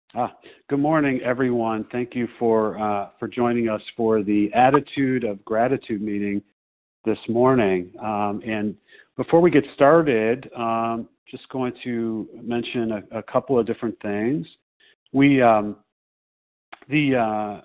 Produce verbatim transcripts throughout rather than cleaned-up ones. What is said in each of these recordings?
Ah, good morning, everyone. Thank you for uh, for joining us for the Attitude of Gratitude meeting this morning. Um, and before we get started, um, just going to mention a, a couple of different things. We um, the uh,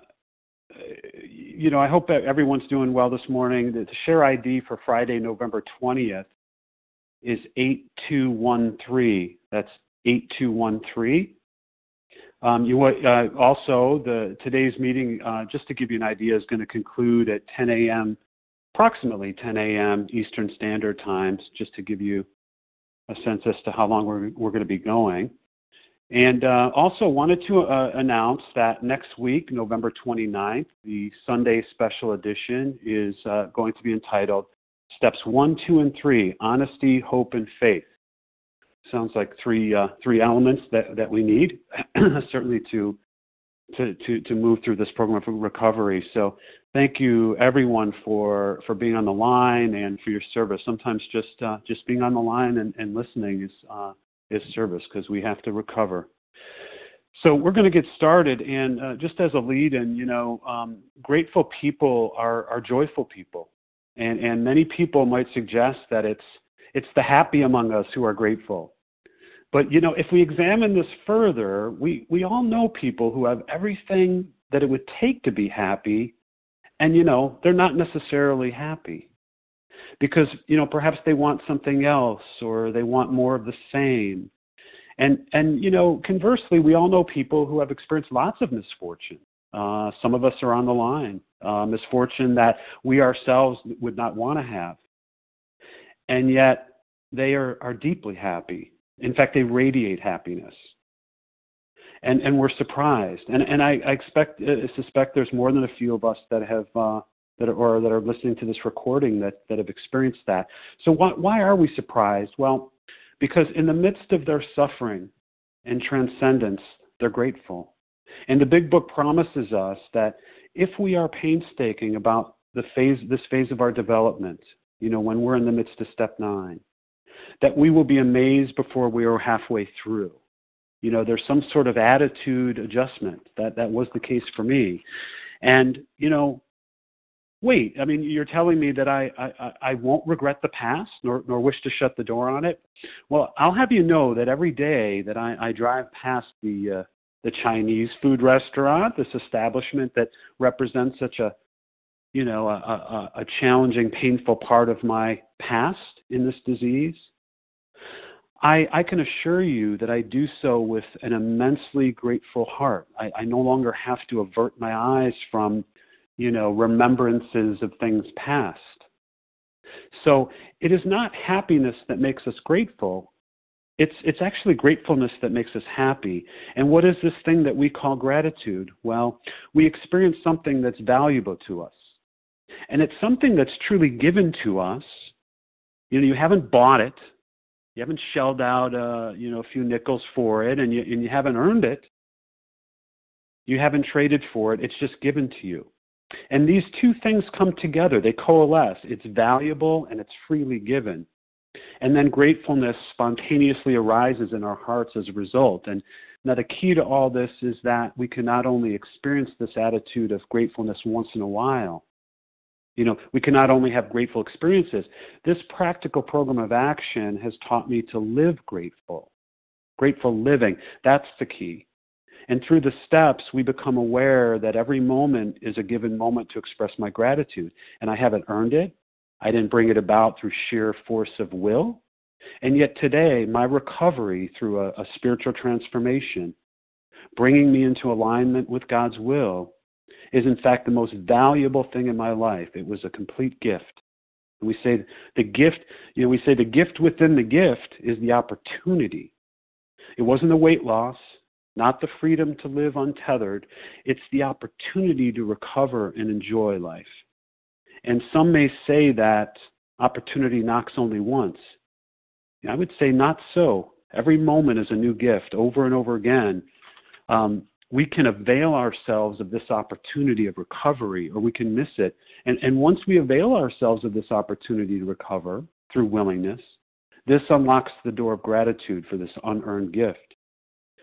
you know I hope that everyone's doing well this morning. The, the share I D for Friday, November twentieth, is eight two one three. That's eight two one three. Um, you uh, also the today's meeting, uh, just to give you an idea, is going to conclude at ten a.m. approximately ten a.m. Eastern Standard Times, just to give you a sense as to how long we're we're going to be going. And uh, also wanted to uh, announce that next week, November twenty-ninth, the Sunday special edition is uh, going to be entitled Steps One, Two, and Three: Honesty, Hope, and Faith. Sounds like three uh, three elements that, that we need certainly to, to to to move through this program of recovery. So thank you everyone for, for being on the line and for your service. Sometimes just uh, just being on the line and, and listening is uh, is service, because we have to recover. So we're going to get started, and uh, just as a lead-in, you know, um, grateful people are are joyful people, and and many people might suggest that it's it's the happy among us who are grateful. But, you know, if we examine this further, we, we all know people who have everything that it would take to be happy, and, you know, they're not necessarily happy because, you know, perhaps they want something else or they want more of the same. And, and you know, conversely, we all know people who have experienced lots of misfortune. Uh, some of us are on the line, uh, misfortune that we ourselves would not want to have. And yet they are, are deeply happy. In fact, they radiate happiness, and and we're surprised. And and I, I expect, I suspect, there's more than a few of us that have uh, that are, or that are listening to this recording that that have experienced that. So why why are we surprised? Well, because in the midst of their suffering and transcendence, they're grateful. And the Big Book promises us that if we are painstaking about the phase, this phase of our development, you know, when we're in the midst of step nine, that we will be amazed before we are halfway through. You know, there's some sort of attitude adjustment. That that was the case for me. And, you know, wait, I mean, you're telling me that I, I, I won't regret the past nor, nor wish to shut the door on it? Well, I'll have you know that every day that I, I drive past the, uh, the Chinese food restaurant, this establishment that represents such a, you know, a, a, a challenging, painful part of my past in this disease, I, I can assure you that I do so with an immensely grateful heart. I, I no longer have to avert my eyes from, you know, remembrances of things past. So it is not happiness that makes us grateful. It's, it's actually gratefulness that makes us happy. And what is this thing that we call gratitude? Well, we experience something that's valuable to us. And it's something that's truly given to us. You know, you haven't bought it. You haven't shelled out, uh, you know, a few nickels for it, and you, and you haven't earned it. You haven't traded for it. It's just given to you. And these two things come together. They coalesce. It's valuable and it's freely given. And then gratefulness spontaneously arises in our hearts as a result. And now the key to all this is that we can not only experience this attitude of gratefulness once in a while, you know, we can not only have grateful experiences. This practical program of action has taught me to live grateful, grateful living. That's the key. And through the steps, we become aware that every moment is a given moment to express my gratitude. And I haven't earned it. I didn't bring it about through sheer force of will. And yet today, my recovery through a, a spiritual transformation, bringing me into alignment with God's will, is in fact the most valuable thing in my life. It was a complete gift. We say the gift, you know, we say the gift within the gift is the opportunity. It wasn't the weight loss, not the freedom to live untethered. It's the opportunity to recover and enjoy life. And some may say that opportunity knocks only once. I would say not so. Every moment is a new gift over and over again. Um, we can avail ourselves of this opportunity of recovery, or we can miss it. And, and once we avail ourselves of this opportunity to recover through willingness, this unlocks the door of gratitude for this unearned gift.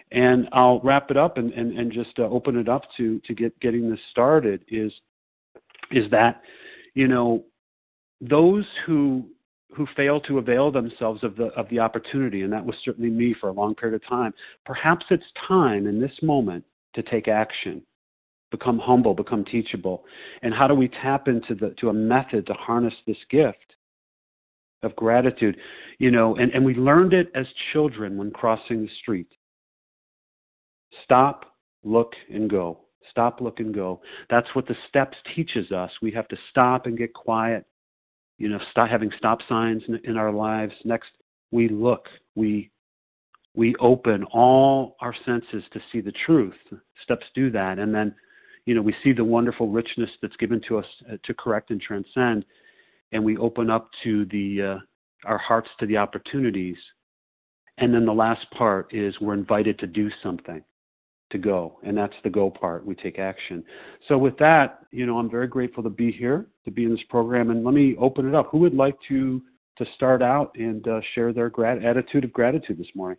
And I'll wrap it up and, and, and just uh, open it up to, to get getting this started is, is that, you know, those who who fail to avail themselves of the of the opportunity, and that was certainly me for a long period of time, perhaps it's time in this moment to take action, become humble, become teachable. And how do we tap into the to a method to harness this gift of gratitude? You know, and, and we learned it as children when crossing the street. Stop, look, and go. Stop, look, and go. That's what the steps teaches us. We have to stop and get quiet. You know, stop having stop signs in, in our lives. Next, we look. We we open all our senses to see the truth. Steps do that, and then, you know, we see the wonderful richness that's given to us uh, to correct and transcend, and we open up to the uh, our hearts to the opportunities. And then the last part is we're invited to do something, to go, and that's the go part. We take action. So with that, you know, I'm very grateful to be here, to be in this program, and let me open it up. Who would like to to start out and uh, share their grat- attitude of gratitude this morning?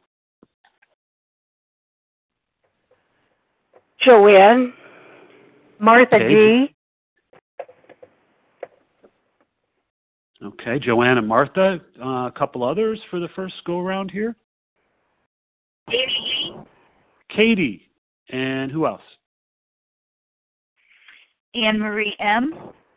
Joanne. Martha okay. G. Okay, Joanne and Martha. Uh, a couple others for the first go around here. Katie. Katie. And who else? Anne Marie M.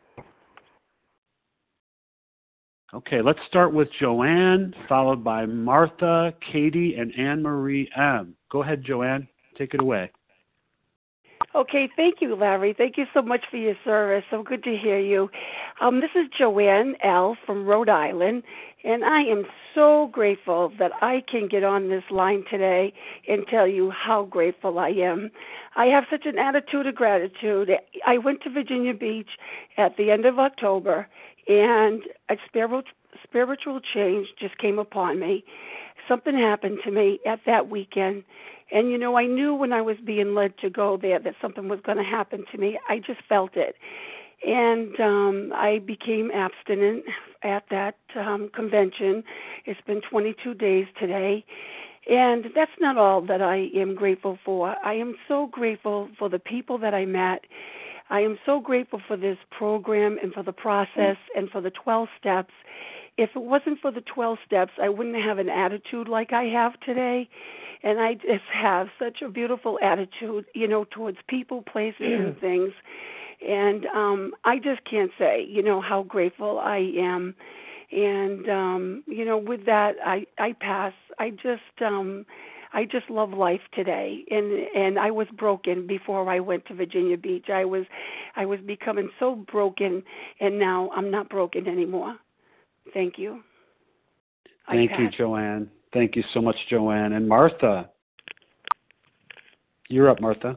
Okay, let's start with Joanne, followed by Martha, Katie, and Anne Marie M. Go ahead, Joanne. Take it away. Okay, thank you, Larry. Thank you so much for your service. So good to hear you. Um, this is Joanne L. from Rhode Island, and I am so grateful that I can get on this line today and tell you how grateful I am. I have such an attitude of gratitude. I went to Virginia Beach at the end of October, and a spiritual, spiritual change just came upon me. Something happened to me at that weekend. And, you know, I knew when I was being led to go there that something was going to happen to me. I just felt it. And um, I became abstinent at that um, convention. It's been twenty-two days today. And that's not all that I am grateful for. I am so grateful for the people that I met. I am so grateful for this program and for the process and for the twelve steps. If it wasn't for the twelve steps, I wouldn't have an attitude like I have today. And I just have such a beautiful attitude, you know, towards people, places, and things. And um, I just can't say, you know, how grateful I am. And, um, you know, with that, I, I pass. I just um, I just love life today. And and I was broken before I went to Virginia Beach. I was I was becoming so broken, and now I'm not broken anymore. Thank you. Thank you, Joanne. Thank you so much, Joanne. And Martha. You're up, Martha.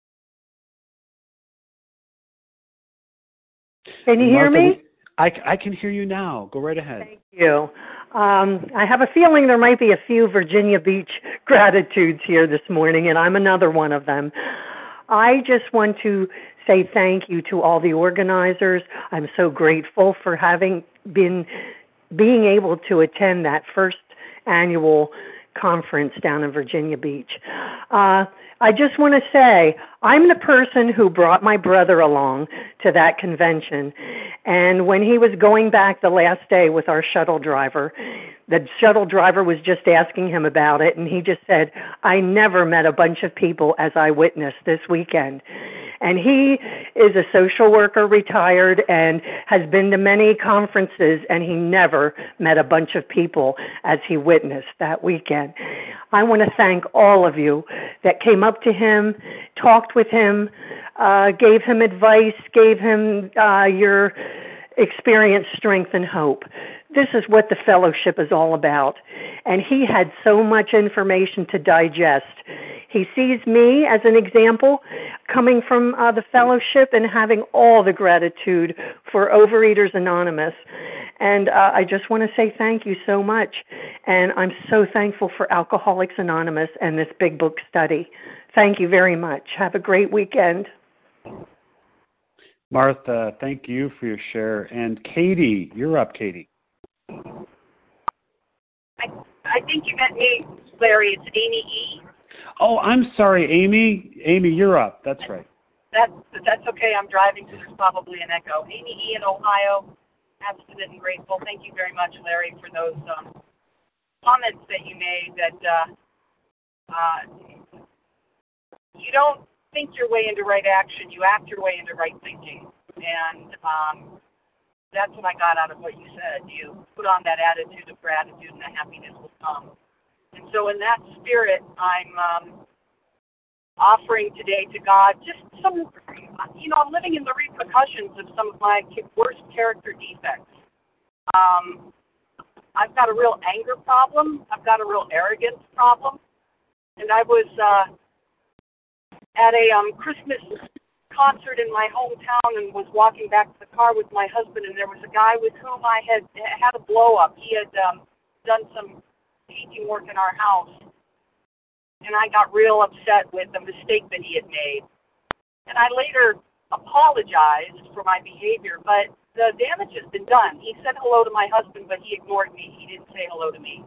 Can you Martha, hear me? I, I can hear you now. Go right ahead. Thank you. Um, I have a feeling there might be a few Virginia Beach gratitudes here this morning, and I'm another one of them. I just want to say thank you to all the organizers. I'm so grateful for having been being able to attend that first annual conference down in Virginia Beach. Uh, I just want to say I'm the person who brought my brother along to that convention. And when he was going back the last day with our shuttle driver, the shuttle driver was just asking him about it. And he just said, I never met a bunch of people as I witnessed this weekend. And he is a social worker, retired, and has been to many conferences, and he never met a bunch of people as he witnessed that weekend. I want to thank all of you that came up to him, talked with him, uh, gave him advice, gave him uh, your experience, strength, and hope. This is what the fellowship is all about. And he had so much information to digest. He sees me as an example coming from uh, the fellowship and having all the gratitude for Overeaters Anonymous. And uh, I just want to say thank you so much. And I'm so thankful for Alcoholics Anonymous and this big book study. Thank you very much. Have a great weekend. Martha, thank you for your share. And Katie, you're up, Katie. I, I think you meant A, Larry. It's Amy E. Oh, I'm sorry, Amy. Amy, you're up. That's right. That's, that's okay. I'm driving, so there's probably an echo. Amy E. in Ohio, abstinent and grateful. Thank you very much, Larry, for those um, comments that you made that uh, uh, you don't think your way into right action. You act your way into right thinking. And um, that's what I got out of what you said. You put on that attitude of gratitude and the happiness will come. And so in that spirit, I'm um, offering today to God just some, you know, I'm living in the repercussions of some of my worst character defects. Um, I've got a real anger problem. I've got a real arrogance problem. And I was uh, at a um, Christmas concert in my hometown and was walking back to the car with my husband, and there was a guy with whom I had had a blow-up. He had um, done some painting work in our house. And I got real upset with the mistake that he had made. And I later apologized for my behavior, but the damage has been done. He said hello to my husband, but he ignored me. He didn't say hello to me.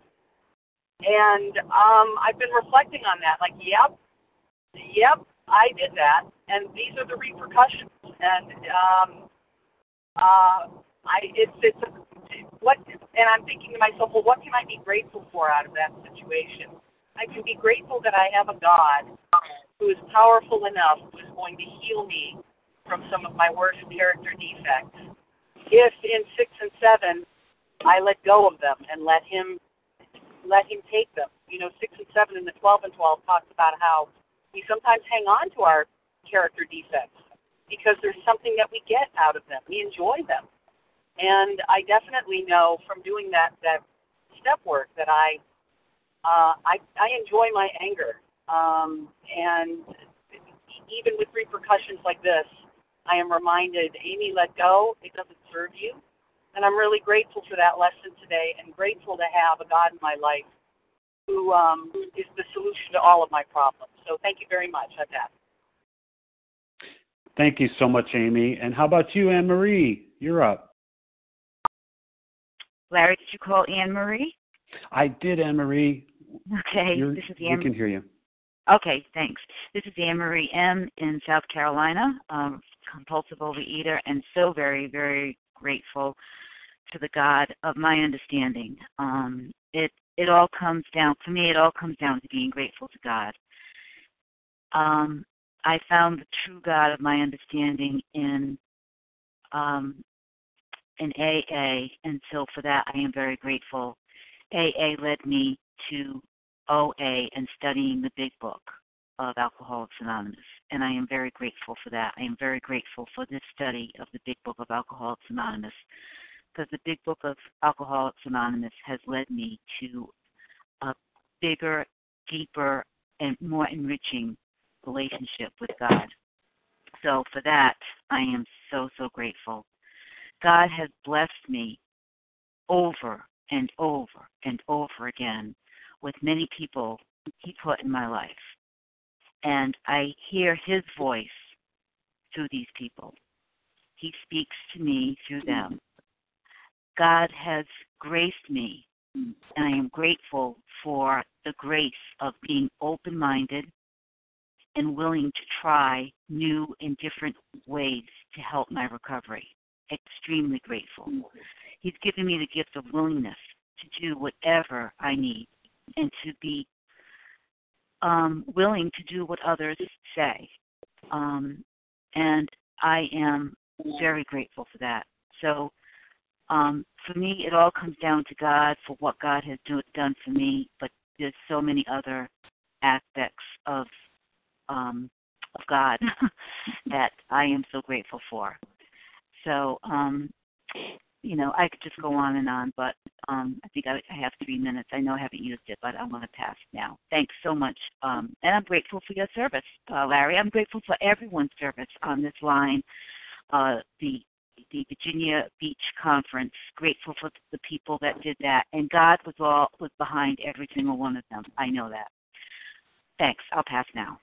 And um, I've been reflecting on that, like, yep, yep, I did that, and these are the repercussions. And um, uh, I, it's, it's a, what, and I'm thinking to myself, well, what can I be grateful for out of that situation? I can be grateful that I have a God who is powerful enough, who is going to heal me from some of my worst character defects. If in six and seven, I let go of them and let him let him take them. You know, six and seven and the twelve and twelve talks about how we sometimes hang on to our character defects because there's something that we get out of them. We enjoy them. And I definitely know from doing that, that step work that I Uh, I, I enjoy my anger, um, and even with repercussions like this, I am reminded, Amy, let go. It doesn't serve you. And I'm really grateful for that lesson today and grateful to have a God in my life who um, is the solution to all of my problems. So thank you very much. I've had. Thank you so much, Amy. And how about you, Anne Marie? You're up. Larry, did you call Anne Marie? I did, Anne Marie. Okay, You're, this is Anne. We can hear you. Okay, thanks. This is Anne Marie M. in South Carolina, um, compulsive overeater, and so very, very grateful to the God of my understanding. Um, it it all comes down, for me, it all comes down to being grateful to God. Um, I found the true God of my understanding in um, in A A, and so for that I am very grateful. A A led me to O A and studying the big book of Alcoholics Anonymous, and I am very grateful for that. I am very grateful for this study of the big book of Alcoholics Anonymous, because the big book of Alcoholics Anonymous has led me to a bigger, deeper, and more enriching relationship with God. So for that, I am so, so grateful. God has blessed me over and over and over again with many people he put in my life. And I hear his voice through these people. He speaks to me through them. God has graced me, and I am grateful for the grace of being open-minded and willing to try new and different ways to help my recovery. Extremely grateful. He's given me the gift of willingness to do whatever I need and to be um, willing to do what others say. Um, and I am very grateful for that. So um, for me, it all comes down to God for what God has do, done for me, but there's so many other aspects of um, of God that I am so grateful for. So, um, you know, I could just go on and on, but um, I think I, I have three minutes. I know I haven't used it, but I'm going to pass now. Thanks so much. Um, and I'm grateful for your service, uh, Larry. I'm grateful for everyone's service on this line, uh, the the Virginia Beach Conference. Grateful for the people that did that. And God was all was behind every single one of them. I know that. Thanks. I'll pass now.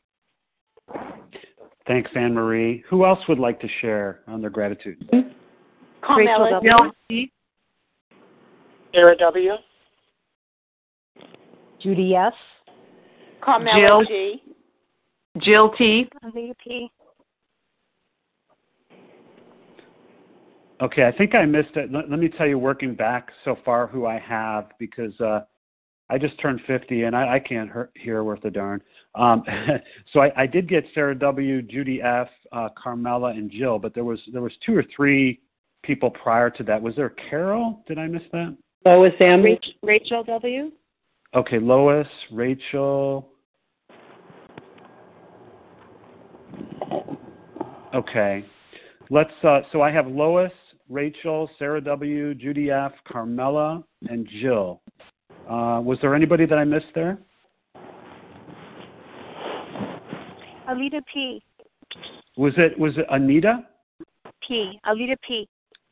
Thanks, Anne Marie. Who else would like to share on their gratitude? Rachel W. Sarah W. Judy S. Carmela Jill G. Jill T. Anita P. Okay, I think I missed it. Let, let me tell you, working back so far, who I have, because uh, I just turned fifty and I, I can't hear, hear worth a darn. Um, so I, I did get Sarah W., Judy F., uh, Carmela, and Jill, but there was there was two or three people prior to that. Was there Carol? Did I miss that? Lois M. Rachel, Rachel W. Okay, Lois, Rachel. Okay, let's. Uh, so I have Lois, Rachel, Sarah W., Judy F., Carmela, and Jill. Uh, was there anybody that I missed there? Alita P. Was it was it Anita? P. Alita P.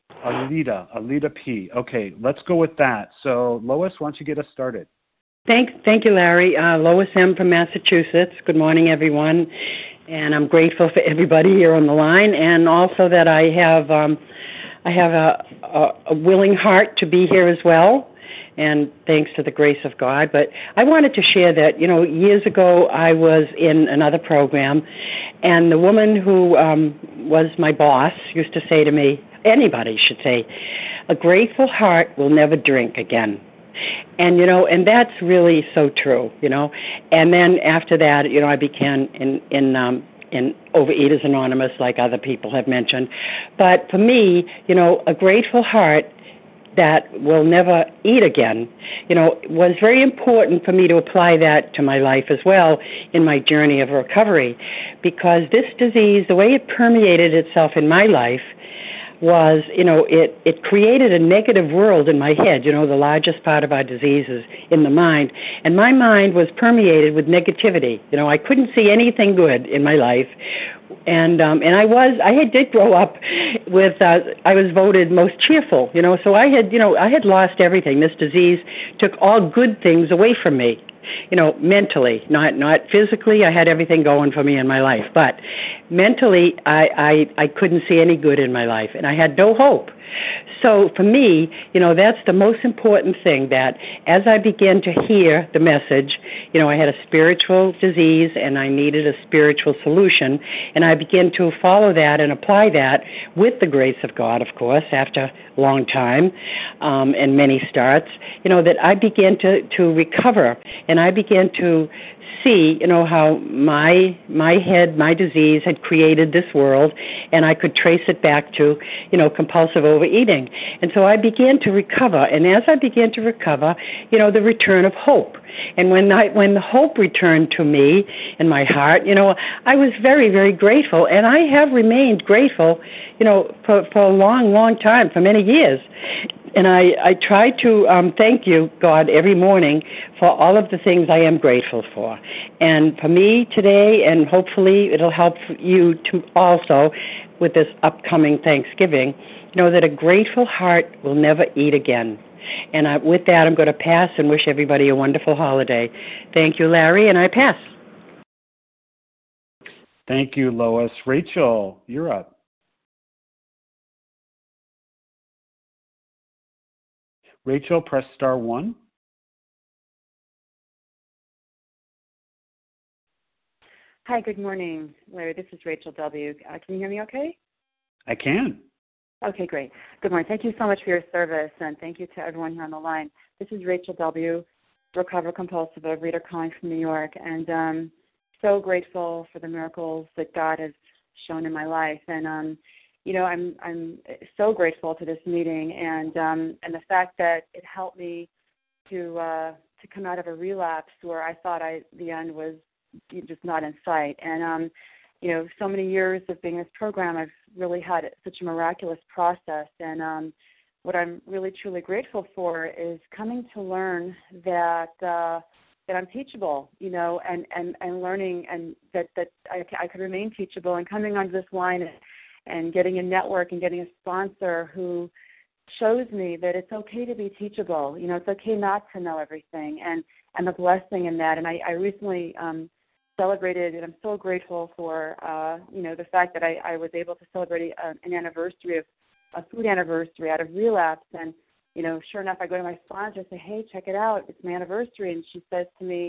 Alita, Alita P. Okay, let's go with that. So Lois, why don't you get us started? Thank, thank you, Larry. Uh, Lois M. from Massachusetts. Good morning, everyone. And I'm grateful for everybody here on the line, and also that I have um, I have a, a, a willing heart to be here as well. And thanks to the grace of God. But I wanted to share that, you know, years ago I was in another program, and the woman who um, was my boss used to say to me, anybody should say, a grateful heart will never drink again. And, you know, and that's really so true, you know. And then after that, you know, I began in, in, um, in Overeaters Anonymous, like other people have mentioned. But for me, you know, a grateful heart that will never eat again, you know, was very important for me to apply that to my life as well in my journey of recovery, because this disease, the way it permeated itself in my life was, you know, it, it created a negative world in my head. You know, the largest part of our disease is in the mind, and my mind was permeated with negativity. You know, I couldn't see anything good in my life. And um, and I was I had did grow up with uh, I was voted most cheerful, you know, so I had you know I had lost everything. This disease took all good things away from me, you know, mentally, not not physically. I had everything going for me in my life, but mentally I I, I couldn't see any good in my life, and I had no hope. So for me, you know, that's the most important thing, that as I began to hear the message, you know, I had a spiritual disease and I needed a spiritual solution, and I began to follow that and apply that with the grace of God, of course, after a long time um, and many starts, you know, that I began to, to recover, and I began to see, you know, how my my head, my disease had created this world, and I could trace it back to, you know, compulsive overeating. And so I began to recover, and as I began to recover, you know, the return of hope. And when I, when the hope returned to me in my heart, you know, I was very, very grateful, and I have remained grateful, you know, for, for a long, long time, for many years. And I, I try to um, thank you, God, every morning for all of the things I am grateful for. And for me today, and hopefully it'll help you to also with this upcoming Thanksgiving, know that a grateful heart will never eat again. And I, with that, I'm going to pass and wish everybody a wonderful holiday. Thank you, Larry, and I pass. Thank you, Lois. Rachel, you're up. Rachel, press star one. Hi, good morning, Larry. This is Rachel W. Uh, can you hear me okay? I can. Okay, great. Good morning. Thank you so much for your service, and thank you to everyone here on the line. This is Rachel W., recovered compulsive overeater calling from New York, and um, so grateful for the miracles that God has shown in my life. And um, you know, I'm I'm so grateful to this meeting, and um, and the fact that it helped me to uh, to come out of a relapse where I thought I the end was just not in sight. And um, you know, so many years of being in this program, I've really had such a miraculous process. And um, what I'm really truly grateful for is coming to learn that uh, that I'm teachable, you know, and, and, and learning and that that I, I could remain teachable, and coming onto this line and, and getting a network and getting a sponsor who shows me that it's okay to be teachable. You know, it's okay not to know everything, and, and the blessing in that. And I, I recently um, celebrated, and I'm so grateful for, uh, you know, the fact that I, I was able to celebrate a, an anniversary of a food anniversary out of relapse. And, you know, sure enough, I go to my sponsor and say, hey, check it out. It's my anniversary. And she says to me,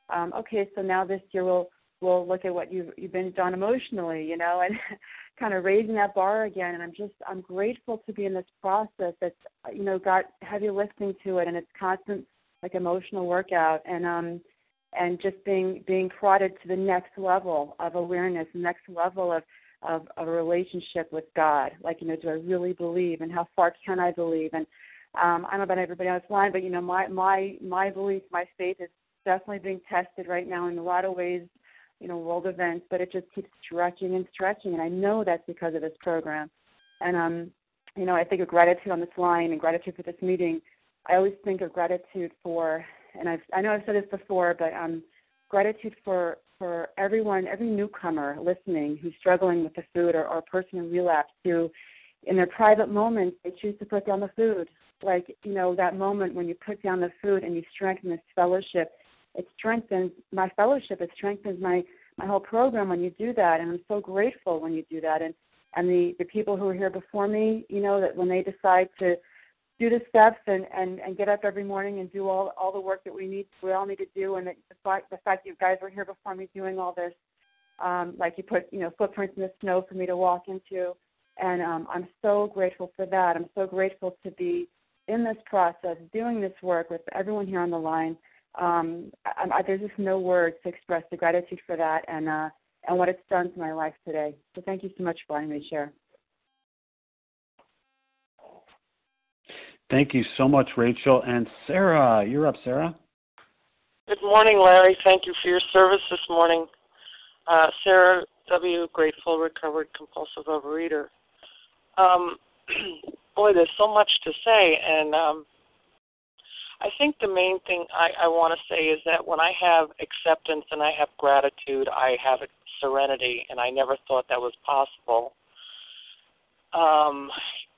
um, okay, so now this year we'll we'll look at what you've you've been done emotionally, you know, and kind of raising that bar again. And I'm just I'm grateful to be in this process that's, you know, got heavy lifting to it, and it's constant like emotional workout, and um and just being being prodded to the next level of awareness, the next level of of, of a relationship with God. Like, you know, do I really believe, and how far can I believe? And um, I don't know about everybody on this line, but, you know, my, my, my belief, my faith is definitely being tested right now in a lot of ways, you know, world events, but it just keeps stretching and stretching, and I know that's because of this program. And, um, you know, I think of gratitude on this line and gratitude for this meeting. I always think of gratitude for, and I've, I know I've said this before, but um, gratitude for, for everyone, every newcomer listening who's struggling with the food, or, or a person in relapse who, in their private moments, they choose to put down the food. Like, you know, that moment when you put down the food and you strengthen this fellowship, it strengthens my fellowship, it strengthens my, my whole program when you do that, and I'm so grateful when you do that. And, and the, the people who are here before me, you know, that when they decide to do the steps and, and, and get up every morning and do all, all the work that we need, we all need to do, and the, the fact the fact you guys were here before me doing all this, um, like you put, you know, footprints in the snow for me to walk into, and um, I'm so grateful for that. I'm so grateful to be in this process, doing this work with everyone here on the line. Um, I, I, there's just no words to express the gratitude for that and uh, and what it's done to my life today. So thank you so much for letting me share. Thank you so much, Rachel. And Sarah, you're up, Sarah. Good morning, Larry. Thank you for your service this morning. Uh, Sarah W., grateful, recovered, compulsive overeater. Um, boy, there's so much to say, and um, I think the main thing I, I want to say is that when I have acceptance and I have gratitude, I have serenity, and I never thought that was possible. Um,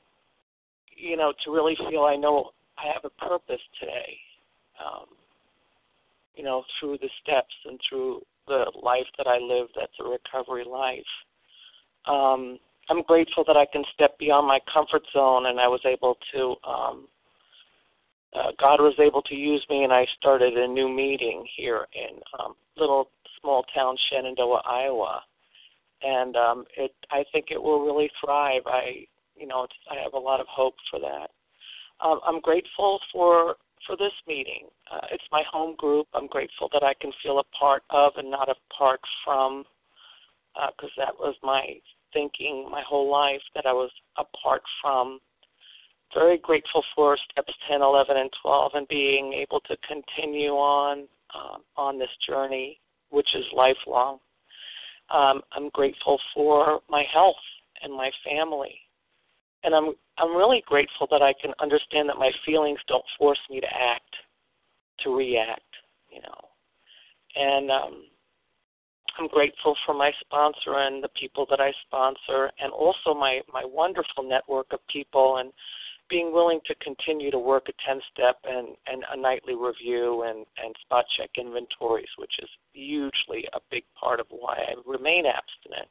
you know, to really feel I know I have a purpose today, um, you know, through the steps and through the life that I live that's a recovery life. Um, I'm grateful that I can step beyond my comfort zone, and I was able to, um, uh, God was able to use me, and I started a new meeting here in um, little small town Shenandoah, Iowa. And um, it, I think it will really thrive. I, you know, it's, I have a lot of hope for that. Um, I'm grateful for for this meeting. Uh, it's my home group. I'm grateful that I can feel a part of and not apart from, because uh, that was my thinking my whole life, that I was apart from. Very grateful for steps ten, eleven, and twelve, and being able to continue on um, on this journey, which is lifelong. Um, I'm grateful for my health and my family. And I'm I'm really grateful that I can understand that my feelings don't force me to act, to react, you know. And um, I'm grateful for my sponsor and the people that I sponsor, and also my, my wonderful network of people, and being willing to continue to work a ten-step and, and a nightly review and, and spot check inventories, which is hugely a big part of why I remain abstinent.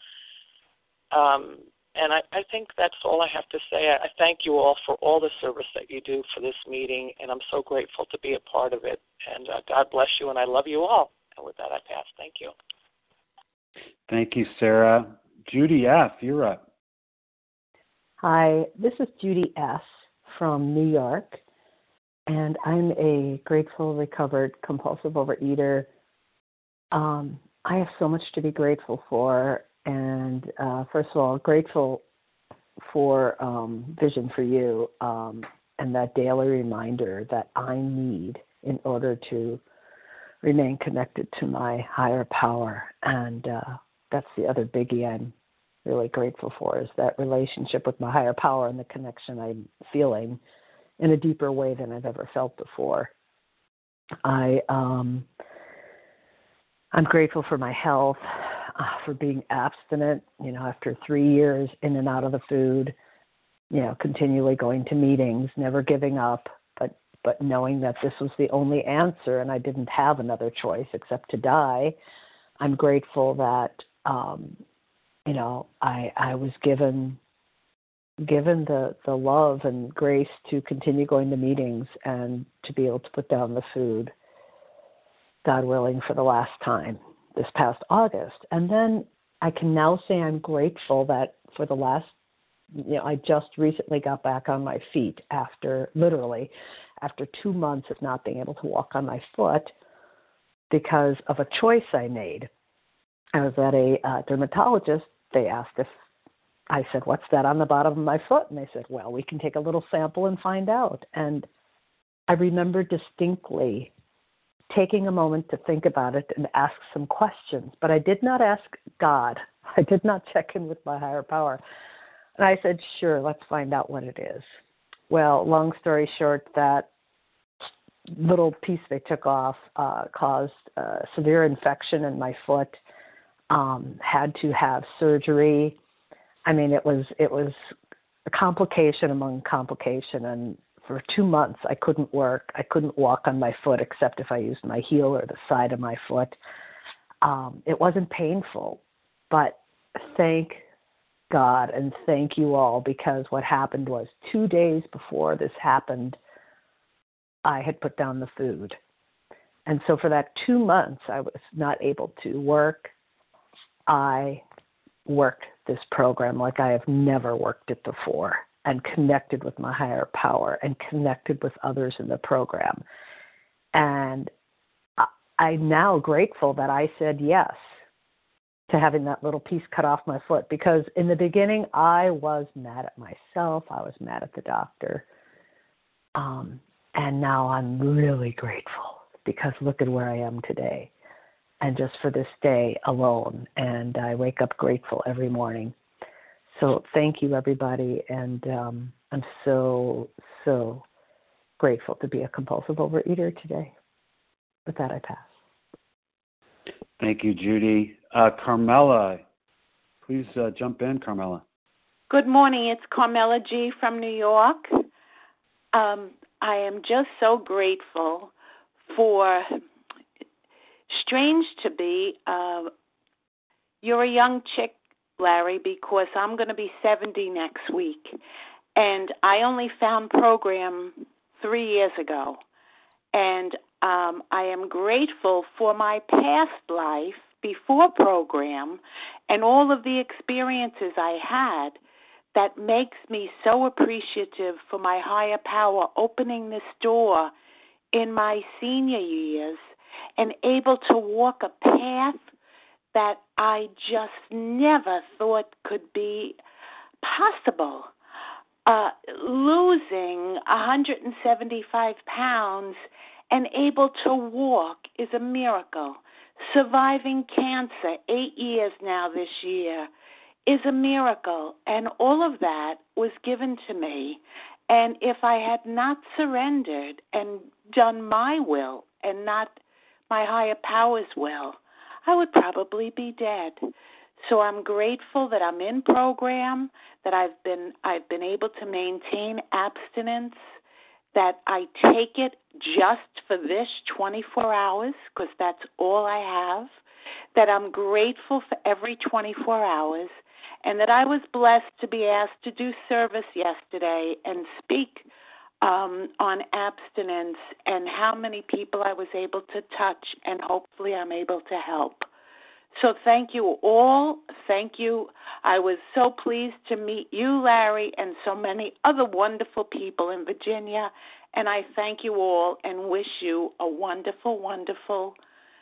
Um, and I, I think that's all I have to say. I, I thank you all for all the service that you do for this meeting, and I'm so grateful to be a part of it. And uh, God bless you, and I love you all. And with that, I pass. Thank you. Thank you, Sarah. Judy F., you're up. Hi, this is Judy S. from New York, and I'm a grateful, recovered, compulsive overeater. Um, I have so much to be grateful for, and uh, first of all, grateful for um, Vision for You um, and that daily reminder that I need in order to remain connected to my higher power, and uh, that's the other biggie I'm really grateful for, is that relationship with my higher power and the connection I'm feeling in a deeper way than I've ever felt before. I, um, I'm grateful for my health, uh, for being abstinent, you know, after three years in and out of the food, you know, continually going to meetings, never giving up, but, but knowing that this was the only answer and I didn't have another choice except to die. I'm grateful that, um, you know, I I was given given the, the love and grace to continue going to meetings and to be able to put down the food. God willing, for the last time this past August. And then I can now say I'm grateful that for the last, you know, I just recently got back on my feet after, literally, after two months of not being able to walk on my foot because of a choice I made. I was at a uh, dermatologist. They asked if, I said, what's that on the bottom of my foot? And they said, well, we can take a little sample and find out. And I remember distinctly taking a moment to think about it and ask some questions, but I did not ask God. I did not check in with my higher power. And I said, sure, let's find out what it is. Well, long story short, that little piece they took off uh, caused uh, severe infection in my foot, um, had to have surgery. I mean, it was it was a complication among complication, and for two months, I couldn't work. I couldn't walk on my foot except if I used my heel or the side of my foot. Um, it wasn't painful, but thank God and thank you all, because what happened was two days before this happened, I had put down the food. And so for that two months, I was not able to work. I worked this program like I have never worked it before, and connected with my higher power and connected with others in the program. And I'm now grateful that I said yes to having that little piece cut off my foot, because in the beginning I was mad at myself. I was mad at the doctor. Um, and now I'm really grateful, because look at where I am today. And just for this day alone. And I wake up grateful every morning. So thank you, everybody, and um, I'm so, so grateful to be a compulsive overeater today. With that, I pass. Thank you, Judy. Uh, Carmela, please uh, jump in, Carmela. Good morning. It's Carmela G. from New York. Um, I am just so grateful for, strange to be, uh, you're a young chick, Larry, because I'm going to be seventy next week. And I only found program three years ago. And um, I am grateful for my past life before program and all of the experiences I had that makes me so appreciative for my higher power opening this door in my senior years and able to walk a path that I just never thought could be possible. Uh, losing one hundred seventy-five pounds and able to walk is a miracle. Surviving cancer, eight years now this year, is a miracle. And all of that was given to me. And if I had not surrendered and done my will and not my higher power's will, I would probably be dead. So I'm grateful that I'm in program, that I've been I've been able to maintain abstinence, that I take it just for this twenty-four hours, because that's all I have, that I'm grateful for every twenty-four hours, and that I was blessed to be asked to do service yesterday and speak um, on abstinence and how many people I was able to touch, and hopefully I'm able to help. So thank you all. Thank you. I was so pleased to meet you, Larry, and so many other wonderful people in Virginia. And I thank you all and wish you a wonderful, wonderful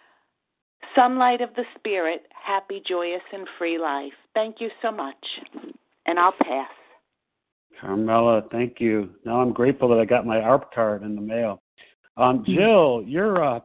sunlight of the spirit, happy, joyous, and free life. Thank you so much. And I'll pass. Carmela, thank you. Now I'm grateful that I got my A R P card in the mail. Um, Jill, you're up.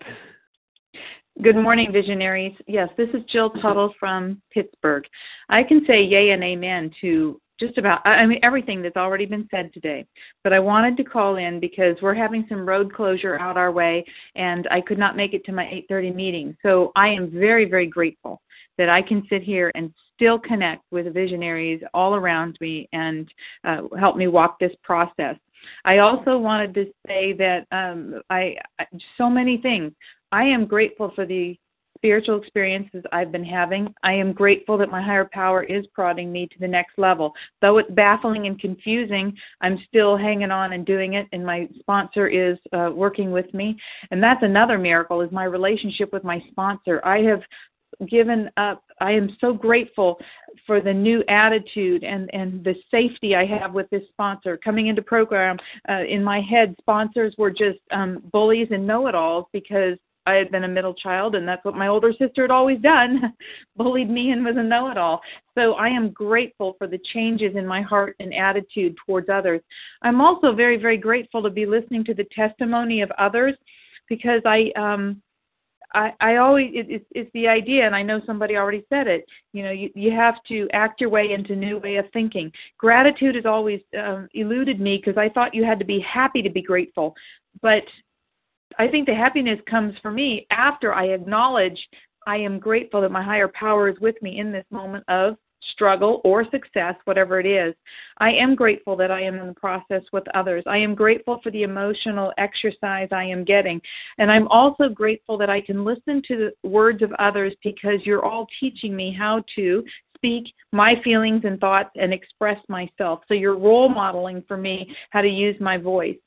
Good morning, visionaries. Yes, this is Jill Tuttle from Pittsburgh. I can say yay and amen to just about, I mean, everything that's already been said today. But I wanted to call in because we're having some road closure out our way, and I could not make it to my eight thirty meeting. So I am very, very grateful that I can sit here and still connect with visionaries all around me and uh, help me walk this process. I also wanted to say that um, I, I so many things. I am grateful for the spiritual experiences I've been having. I am grateful that my higher power is prodding me to the next level. Though it's baffling and confusing, I'm still hanging on and doing it, and my sponsor is uh, working with me. And that's another miracle, is my relationship with my sponsor. I have given up. I am so grateful for the new attitude and, and the safety I have with this sponsor. Coming into program, uh, in my head, sponsors were just um, bullies and know-it-alls because I had been a middle child, and that's what my older sister had always done, bullied me and was a know-it-all. So I am grateful for the changes in my heart and attitude towards others. I'm also very, very grateful to be listening to the testimony of others, because I um, I, I always, it, it's, it's the idea, and I know somebody already said it, you know, you, you have to act your way into a new way of thinking. Gratitude has always um, eluded me because I thought you had to be happy to be grateful. But I think the happiness comes for me after I acknowledge I am grateful that my higher power is with me in this moment of struggle or success, whatever it is. I am grateful that I am in the process with others. I am grateful for the emotional exercise I am getting. And I'm also grateful that I can listen to the words of others, because you're all teaching me how to speak my feelings and thoughts and express myself. So you're role modeling for me how to use my voice.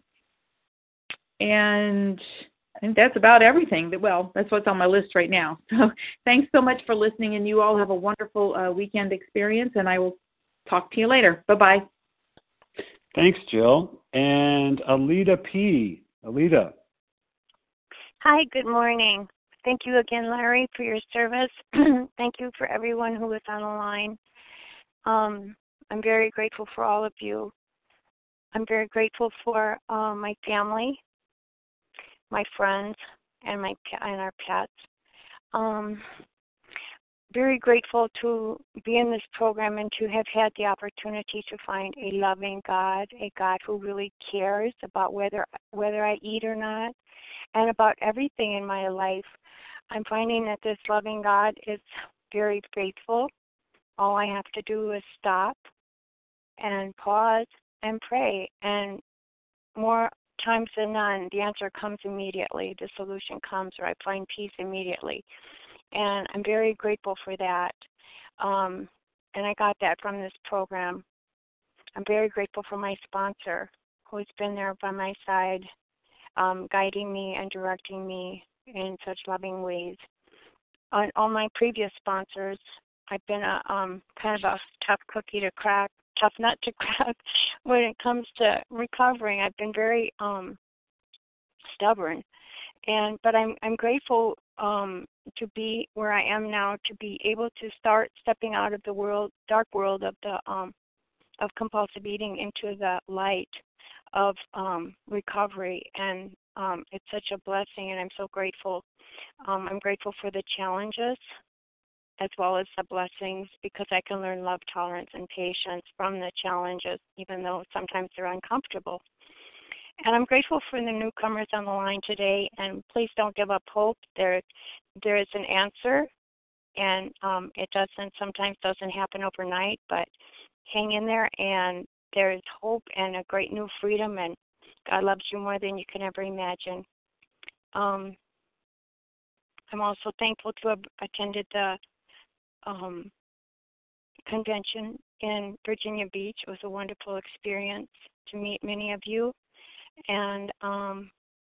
And I think that's about everything. Well, that's what's on my list right now. So thanks so much for listening, and you all have a wonderful uh, weekend experience, and I will talk to you later. Bye-bye. Thanks, Jill. And Alita P. Alita. Hi, good morning. Thank you again, Larry, for your service. Thank you for everyone who was on the line. Um, I'm very grateful for all of you. I'm very grateful for uh, my family, my friends, and my and our pets. Um, very grateful to be in this program and to have had the opportunity to find a loving God, a God who really cares about whether whether I eat or not, and about everything in my life. I'm finding that this loving God is very faithful. All I have to do is stop and pause and pray, and more times than none, the answer comes immediately. The solution comes, or I find peace immediately. And I'm very grateful for that. Um, and I got that from this program. I'm very grateful for my sponsor, who's been there by my side, um, guiding me and directing me in such loving ways. On all my previous sponsors, I've been a um, kind of a tough cookie to crack, tough nut to crack when it comes to recovering. I've been very um, stubborn, and but I'm I'm grateful um, to be where I am now, to be able to start stepping out of the world, dark world of the um, of compulsive eating into the light of um, recovery, and um, it's such a blessing, and I'm so grateful. Um, I'm grateful for the challenges as well as the blessings, because I can learn love, tolerance, and patience from the challenges, even though sometimes they're uncomfortable. And I'm grateful for the newcomers on the line today, and please don't give up hope. There, there is an answer, and um, it doesn't sometimes doesn't happen overnight, but hang in there, and there is hope and a great new freedom, and God loves you more than you can ever imagine. Um, I'm also thankful to have attended the um, convention in Virginia Beach. It was a wonderful experience to meet many of you, and um,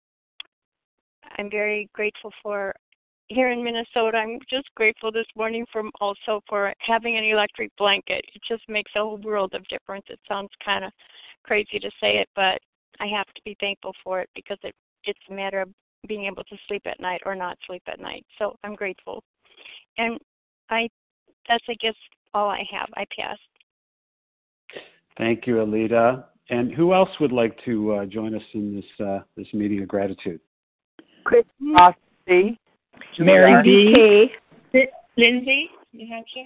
I'm very grateful for here in Minnesota. I'm just grateful this morning for also for having an electric blanket. It just makes a whole world of difference. It sounds kind of crazy to say it, but I have to be thankful for it, because it, it's a matter of being able to sleep at night or not sleep at night. So I'm grateful. And I that's, I guess, all I have. I passed. Thank you, Alita. And who else would like to uh, join us in this uh, this meeting of gratitude? Chris Rossi. Mary B. K. Lindsay, New Hampshire.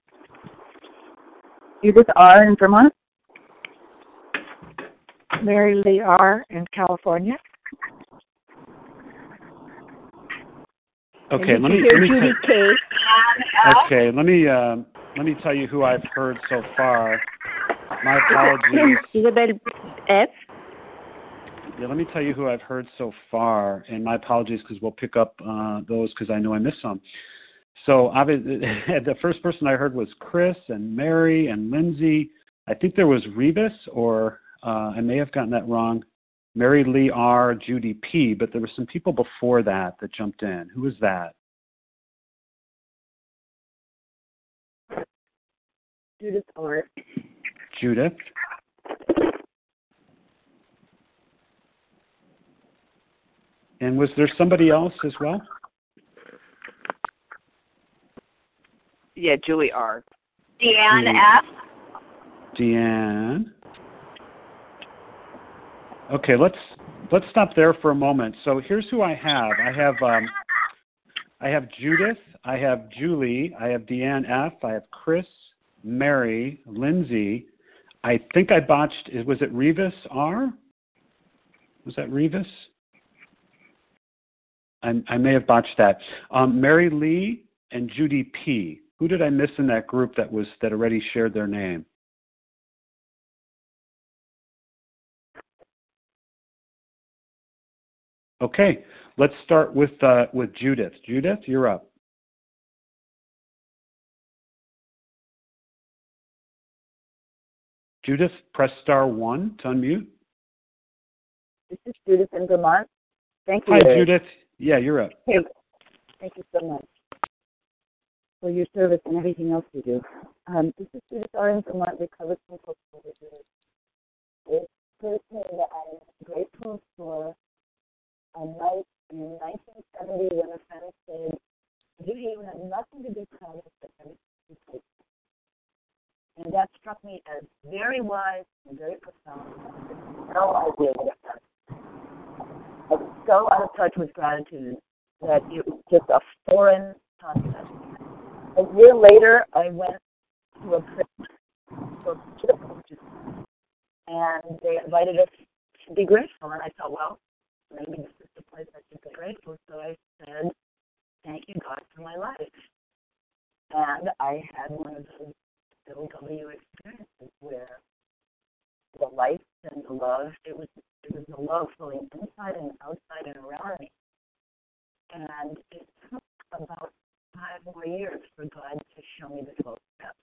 Edith R. in Vermont. Mary Lee R. in California. Okay, let me, let me Judy K. Okay, let me uh, let me tell you who I've heard so far. My apologies. Isabel F. Yeah, let me tell you who I've heard so far, and my apologies because we'll pick up uh, those because I know I missed some. So obviously, the first person I heard was Chris and Mary and Lindsay. I think there was Revis, or uh, I may have gotten that wrong. Mary Lee R, Judy P, but there were some people before that that jumped in. Who was that? Judith R. Judith. And was there somebody else as well? Yeah, Julie R. Deanne Julie. F. Deanne. Okay, let's let's stop there for a moment. So here's who I have. I have um, I have Judith. I have Julie. I have Deanne F. I have Chris, Mary, Lindsay. I think I botched. Was it Revis R? Was that Revis? I, I may have botched that. Um, Mary Lee and Judy P. Who did I miss in that group that was that already shared their name? Okay, let's start with uh, with Judith. Judith, you're up. Judith, press star one to unmute. This is Judith in Vermont. Thank you. Hi, Larry. Judith. Yeah, you're up. Hey, thank you so much for your service and everything else you do. Um, this is Judith R. in Vermont, recovered from compulsive overeating. It's personally that I'm grateful for a night in nineteen seventy when a friend said, Judy, you have nothing to be proud of but everything to take. And that struck me as very wise and very profound. I had no idea what it was. I was so out of touch with gratitude that it was just a foreign concept. A year later, I went to a place, and they invited us to be grateful. And I thought, well, maybe this is the place I should be grateful. So I said, thank you, God, for my life. And I had one of those L W experiences where the life and the love, it was it was the love flowing inside and outside and around me. And it took about five more years for God to show me the twelve steps.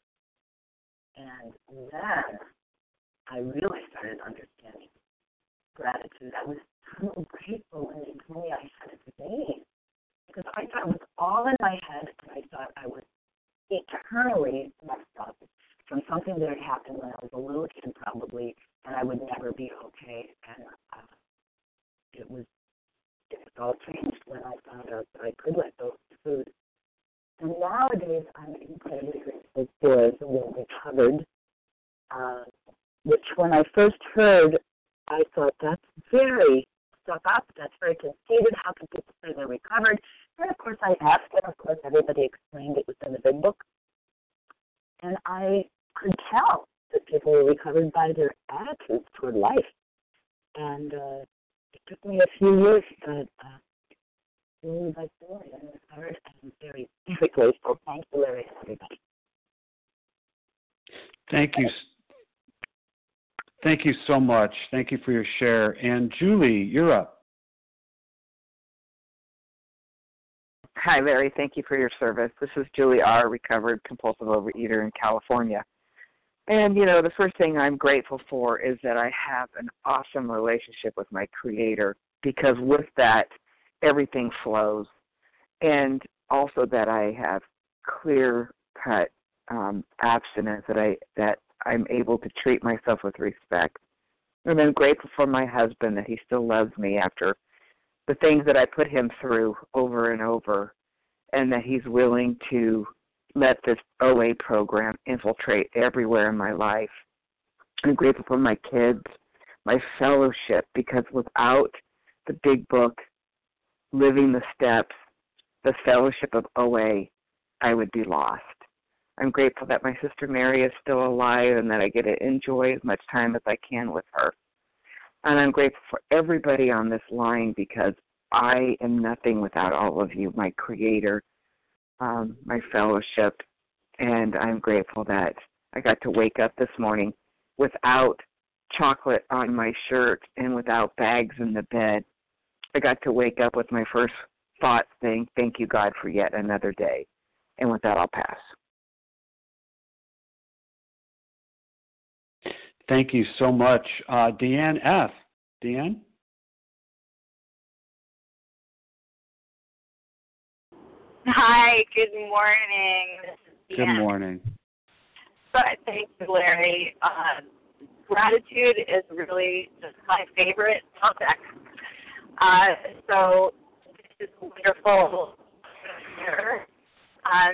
And then I really started understanding gratitude. I was so grateful when they told me I had a name, because I thought it was all in my head, and I thought I was eternally messed up from something that had happened when I was a little kid probably, and I would never be okay. And uh, it was it was all changed when I found out that I could let go of food. And nowadays I'm incredibly grateful for the word recovered, uh, which when I first heard, I thought that's very stuck up, that's very conceited. How can people say they're recovered? And of course I asked, and of course everybody explained it was in the big book. And I could tell that people were recovered by their attitudes toward life. And uh, it took me a few years, but uh, slowly by slowly I recovered, and I'm very, very grateful. Thank you, Larry, and everybody. Thank you. Thank you so much. Thank you for your share. And Julie, you're up. Hi, Larry. Thank you for your service. This is Julie R., recovered compulsive overeater in California. And, you know, the first thing I'm grateful for is that I have an awesome relationship with my Creator, because with that, everything flows. And also that I have clear-cut um, abstinence, that, I, that I'm able to treat myself with respect. And I'm grateful for my husband, that he still loves me after the things that I put him through over and over, and that he's willing to let this O A program infiltrate everywhere in my life. I'm grateful for my kids, my fellowship, because without the big book, living the steps, the fellowship of O A, I would be lost. I'm grateful that my sister Mary is still alive and that I get to enjoy as much time as I can with her. And I'm grateful for everybody on this line, because I am nothing without all of you, my Creator, um, my fellowship, and I'm grateful that I got to wake up this morning without chocolate on my shirt and without bags in the bed. I got to wake up with my first thought saying, thank you, God, for yet another day. And with that, I'll pass. Thank you so much. Uh, Deanne F. Deanne? Hi, good morning. This is Deanne. Good morning. So, thank you, Larry. Uh, gratitude is really just my favorite subject. Uh, so this is wonderful. Um,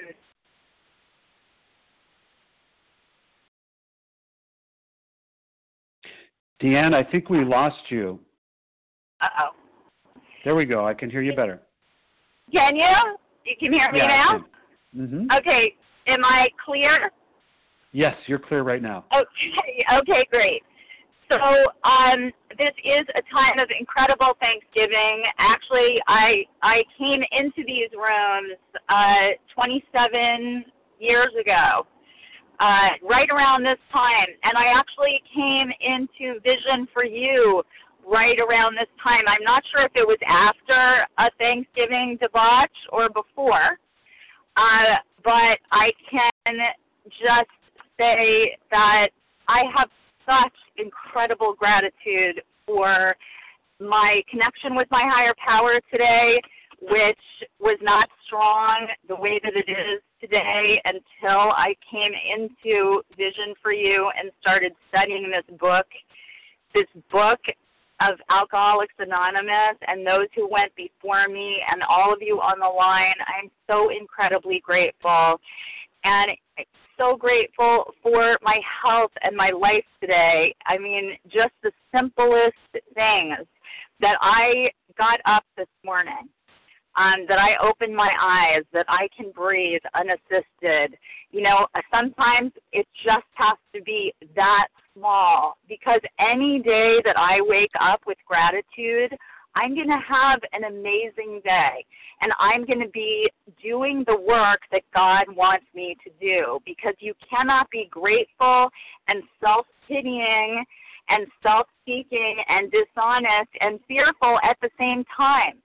Deanne, I think we lost you. uh-oh. There we go. I can hear you better. Can you? You can hear me yeah, now? Mm-hmm. Okay. Am I clear? Yes, you're clear right now. Okay. Okay, great. So um, this is a time of incredible Thanksgiving. Actually, I I came into these rooms uh, twenty-seven years ago, uh, right around this time, and I actually came into Vision for You right around this time. I'm not sure if it was after a Thanksgiving debauch or before, uh, but I can just say that I have such incredible gratitude for my connection with my higher power today, which was not strong the way that it is today until I came into Vision for You and started studying this book, this book of Alcoholics Anonymous and those who went before me and all of you on the line. I'm so incredibly grateful. And so grateful for my health and my life today. I mean, just the simplest things that I got up this morning, um, that I opened my eyes, that I can breathe unassisted. You know, sometimes it just has to be that small, because any day that I wake up with gratitude, I'm going to have an amazing day, and I'm going to be doing the work that God wants me to do, because you cannot be grateful and self-pitying and self-seeking and dishonest and fearful at the same time.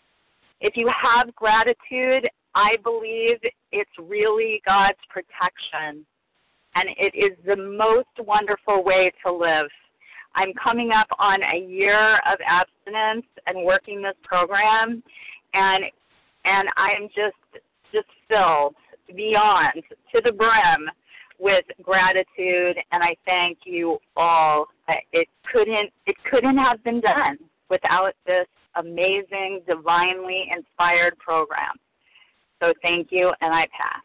If you have gratitude, I believe it's really God's protection, and it is the most wonderful way to live. I'm coming up on a year of abstinence and working this program, and and I'm just just filled beyond to the brim with gratitude, and I thank you all. It couldn't it couldn't have been done without this amazing, divinely inspired program. So thank you, and I pass.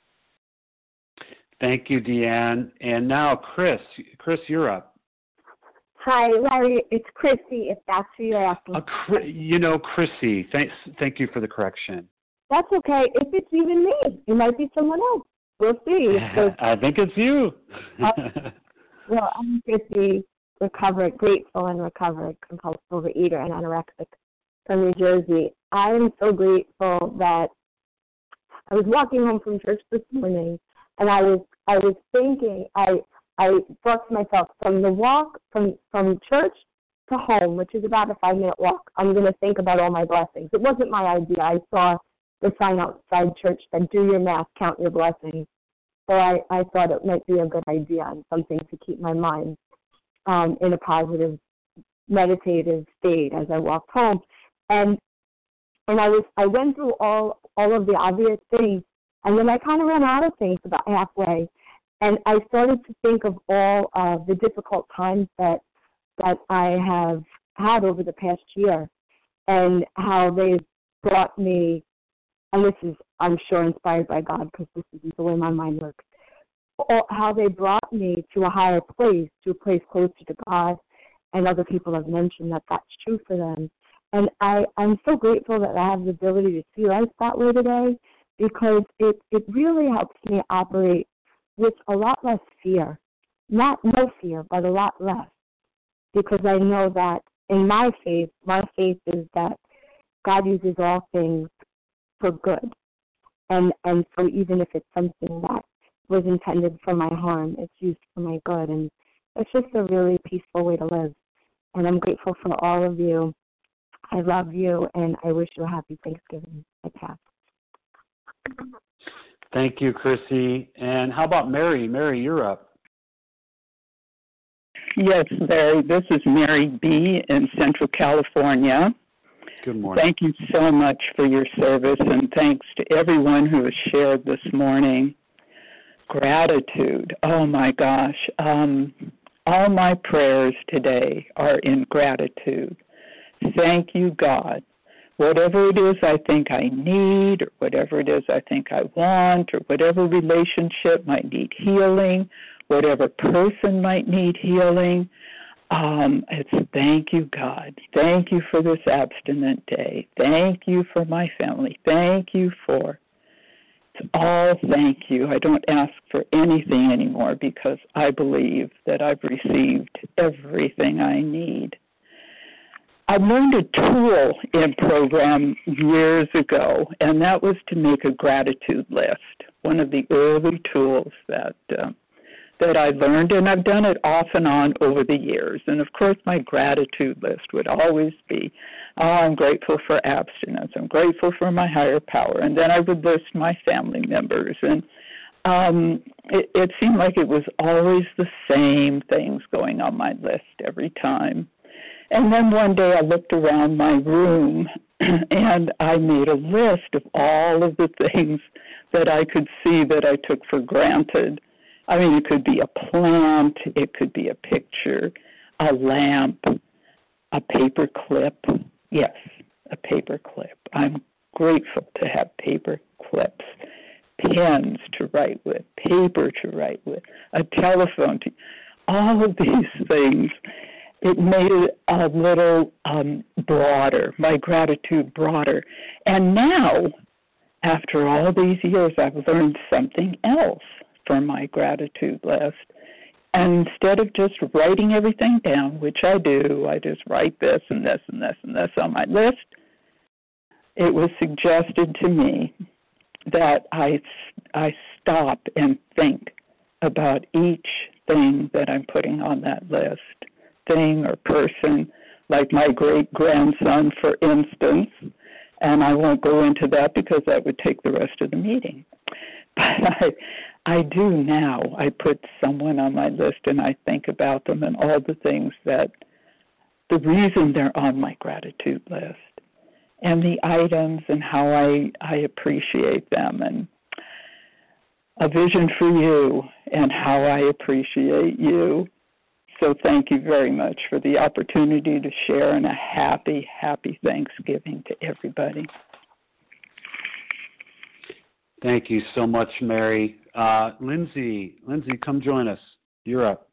Thank you, Deanne. And now, Chris. Chris, you're up. Hi, Larry. It's Chrissy, if that's who you're asking. Uh, you know, Chrissy, thanks, thank you for the correction. That's okay. If it's even me, it might be someone else. We'll see. So, I think it's you. uh, well, I'm Chrissy, recovered, grateful and recovered compulsive overeater and anorexic from New Jersey. I am so grateful that I was walking home from church this morning, and I was I was thinking I. I thought to myself, from the walk from, from church to home, which is about a five-minute walk, I'm going to think about all my blessings. It wasn't my idea. I saw the sign outside church that do your math, count your blessings. So I, I thought it might be a good idea and something to keep my mind um, in a positive, meditative state as I walked home. And and I was I went through all, all of the obvious things, and then I kind of ran out of things about halfway. And I started to think of all of the difficult times that that I have had over the past year, and how they've brought me, and this is, I'm sure, inspired by God, because this is the way my mind works, how they brought me to a higher place, to a place closer to God, and other people have mentioned that that's true for them. And I, I'm so grateful that I have the ability to see life that way today, because it, it really helps me operate with a lot less fear. Not no fear, but a lot less. Because I know that in my faith, my faith is that God uses all things for good. And and so even if it's something that was intended for my harm, it's used for my good. And it's just a really peaceful way to live. And I'm grateful for all of you. I love you, and I wish you a happy Thanksgiving. I pass. Thank you, Chrissy. And how about Mary? Mary, you're up. Yes, Larry. This is Mary B. in Central California. Good morning. Thank you so much for your service, and thanks to everyone who has shared this morning. Gratitude. Oh, my gosh. Um, all my prayers today are in gratitude. Thank you, God. Whatever it is I think I need, or whatever it is I think I want, or whatever relationship might need healing, whatever person might need healing, um, it's thank you, God. Thank you for this abstinent day. Thank you for my family. Thank you for, it's all thank you. I don't ask for anything anymore because I believe that I've received everything I need. I learned a tool in program years ago, and that was to make a gratitude list, one of the early tools that uh, that I learned, and I've done it off and on over the years. And, of course, my gratitude list would always be, oh, I'm grateful for abstinence. I'm grateful for my higher power. And then I would list my family members. And um, it, it seemed like it was always the same things going on my list every time. And then one day I looked around my room and I made a list of all of the things that I could see that I took for granted. I mean, it could be a plant, it could be a picture, a lamp, a paper clip. Yes, a paper clip. I'm grateful to have paper clips, pens to write with, paper to write with, a telephone to, all of these things. It made it a little um, broader, my gratitude broader. And now, after all these years, I've learned something else for my gratitude list. And instead of just writing everything down, which I do, I just write this and this and this and this on my list, it was suggested to me that I, I stop and think about each thing that I'm putting on that list. Thing or person, like my great-grandson, for instance, and I won't go into that because that would take the rest of the meeting. But I, I do now. I put someone on my list and I think about them and all the things that, the reason they're on my gratitude list, and the items and how I, I appreciate them, and a vision for you and how I appreciate you. So thank you very much for the opportunity to share, and a happy, happy Thanksgiving to everybody. Thank you so much, Mary. Uh, Lindsay, Lindsay, come join us. You're up.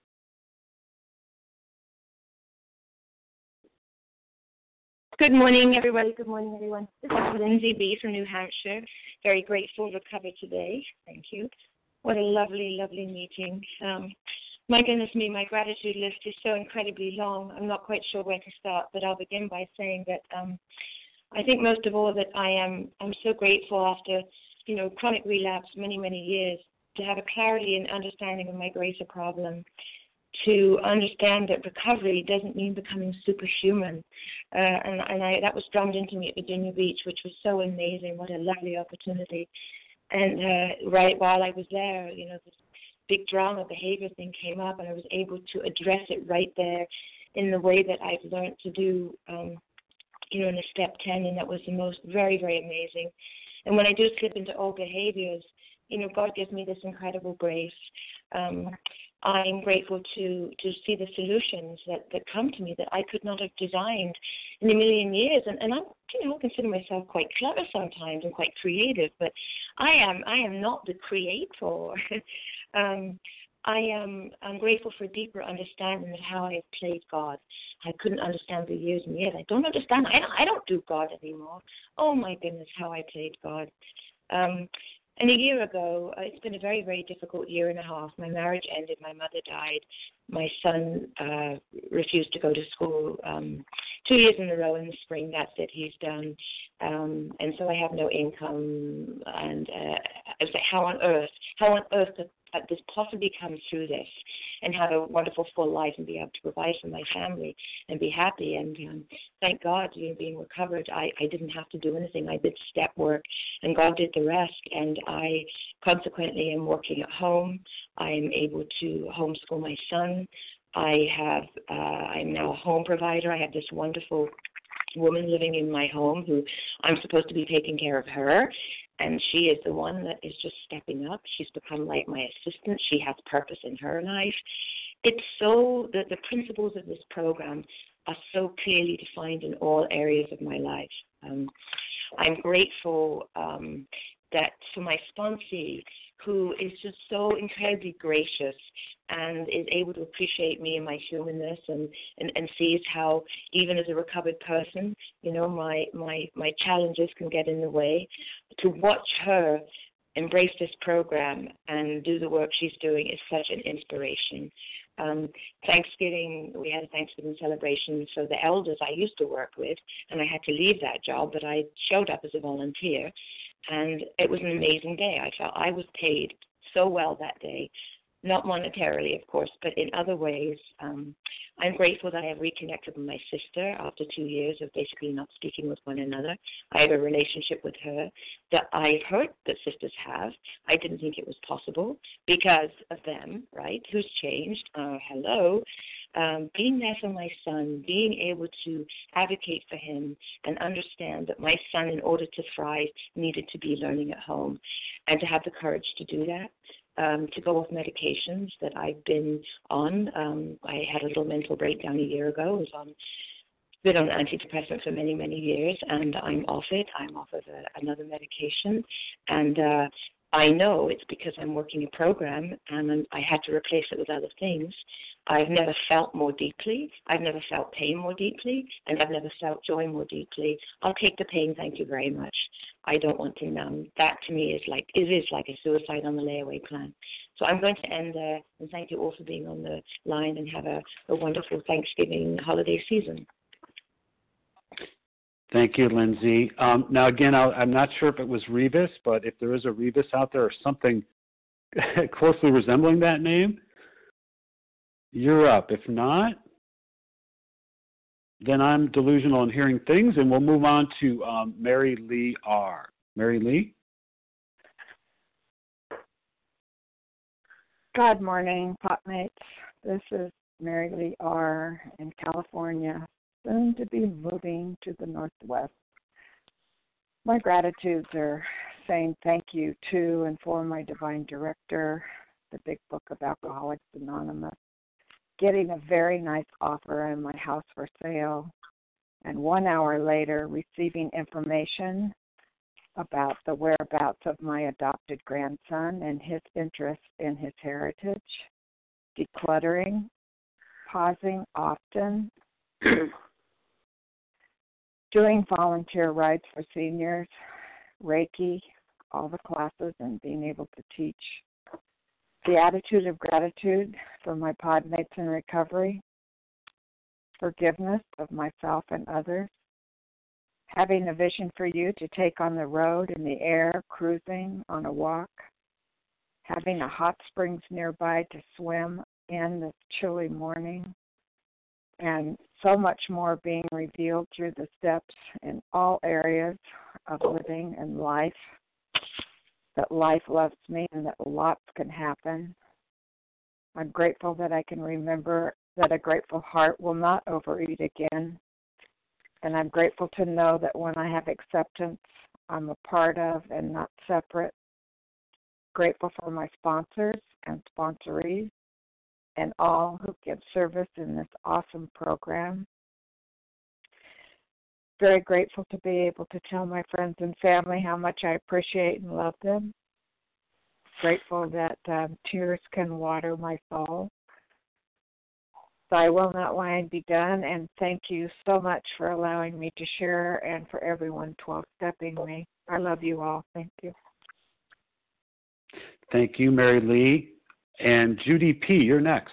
Good morning, everybody. Good morning, everyone. This is Lindsay B. from New Hampshire. Very grateful to recover today. Thank you. What a lovely, lovely meeting. Um, My goodness me, my gratitude list is so incredibly long. I'm not quite sure where to start, but I'll begin by saying that um, I think most of all that I am I'm so grateful after, you know, chronic relapse, many, many years, to have a clarity and understanding of my greater problem, to understand that recovery doesn't mean becoming superhuman. Uh, and and I, that was drummed into me at Virginia Beach, which was so amazing. What a lovely opportunity. And uh, right while I was there, you know, this big drama behavior thing came up, and I was able to address it right there in the way that I've learned to do, um, you know, in the step ten, and that was the most very, very amazing. And when I do slip into old behaviors, you know, God gives me this incredible grace. Um, I'm grateful to to see the solutions that, that come to me that I could not have designed in a million years. And, and I'm, you know, consider myself quite clever sometimes and quite creative, but I am I am not the creator. Um, I am I'm grateful for deeper understanding of how I have played God. I couldn't understand for years and years. I don't understand. I don't, I don't do God anymore. Oh, my goodness, how I played God. Um, and a year ago, uh, it's been a very, very difficult year and a half. My marriage ended. My mother died. My son uh, refused to go to school um, two years in a row in the spring. That's it. He's done. Um, and so I have no income. And uh, I was like, how on earth, how on earth could uh, this possibly come through this and have a wonderful full life and be able to provide for my family and be happy. And um, thank God, you know, being recovered, I, I didn't have to do anything. I did step work, and God did the rest. And I consequently am working at home. I am able to homeschool my son. I have, uh, I'm now a home provider. I have this wonderful woman living in my home who I'm supposed to be taking care of her. And she is the one that is just stepping up. She's become like my assistant. She has purpose in her life. It's so, the, the principles of this program are so clearly defined in all areas of my life. Um, I'm grateful um, that for my sponsee, who is just so incredibly gracious and is able to appreciate me and my humanness, and, and, and sees how even as a recovered person, you know, my, my, my challenges can get in the way. To watch her embrace this program and do the work she's doing is such an inspiration. Um, Thanksgiving, we had a Thanksgiving celebration for the elders I used to work with, and I had to leave that job, but I showed up as a volunteer, and it was an amazing day. I felt I was paid so well that day, not monetarily, of course, but in other ways. Um, I'm grateful that I have reconnected with my sister after two years of basically not speaking with one another. I have a relationship with her that I've heard that sisters have. I didn't think it was possible because of them, right? Who's changed? Uh, hello. Um, being there for my son, being able to advocate for him and understand that my son, in order to thrive, needed to be learning at home, and to have the courage to do that. Um, to go off medications that I've been on. Um, I had a little mental breakdown a year ago. I was on, been on antidepressants for many, many years, and I'm off it. I'm off of a, another medication, and uh, I know it's because I'm working a program, and I'm, I had to replace it with other things. I've never felt more deeply. I've never felt pain more deeply, and I've never felt joy more deeply. I'll take the pain, thank you very much. I don't want to numb. That to me is like, it is like a suicide on the layaway plan. So I'm going to end there, and thank you all for being on the line, and have a, a wonderful Thanksgiving holiday season. Thank you, Lindsay. Um, now, again, I'll, I'm not sure if it was Rebus, but if there is a Rebus out there or something closely resembling that name, you're up. If not, then I'm delusional in hearing things, and we'll move on to um, Mary Lee R. Mary Lee? Good morning, Potmates. This is Mary Lee R. in California, soon to be moving to the Northwest. My gratitudes are saying thank you to and for my divine director, the Big Book of Alcoholics Anonymous, getting a very nice offer in my house for sale, and one hour later receiving information about the whereabouts of my adopted grandson and his interest in his heritage, decluttering, pausing often, doing volunteer rides for seniors, Reiki, all the classes, and being able to teach. The attitude of gratitude for my podmates in recovery, forgiveness of myself and others, having a vision for you to take on the road, in the air, cruising, on a walk, having a hot springs nearby to swim in this chilly morning, and so much more being revealed through the steps in all areas of living and life, that life loves me and that lots can happen. I'm grateful that I can remember that a grateful heart will not overeat again. And I'm grateful to know that when I have acceptance, I'm a part of and not separate. Grateful for my sponsors and sponsorees and all who give service in this awesome program. Very grateful to be able to tell my friends and family how much I appreciate and love them. Grateful that um, tears can water my soul. So I will not lie and be done, and thank you so much for allowing me to share and for everyone twelve-stepping me. I love you all. Thank you. Thank you, Mary Lee. And Judy P., you're next.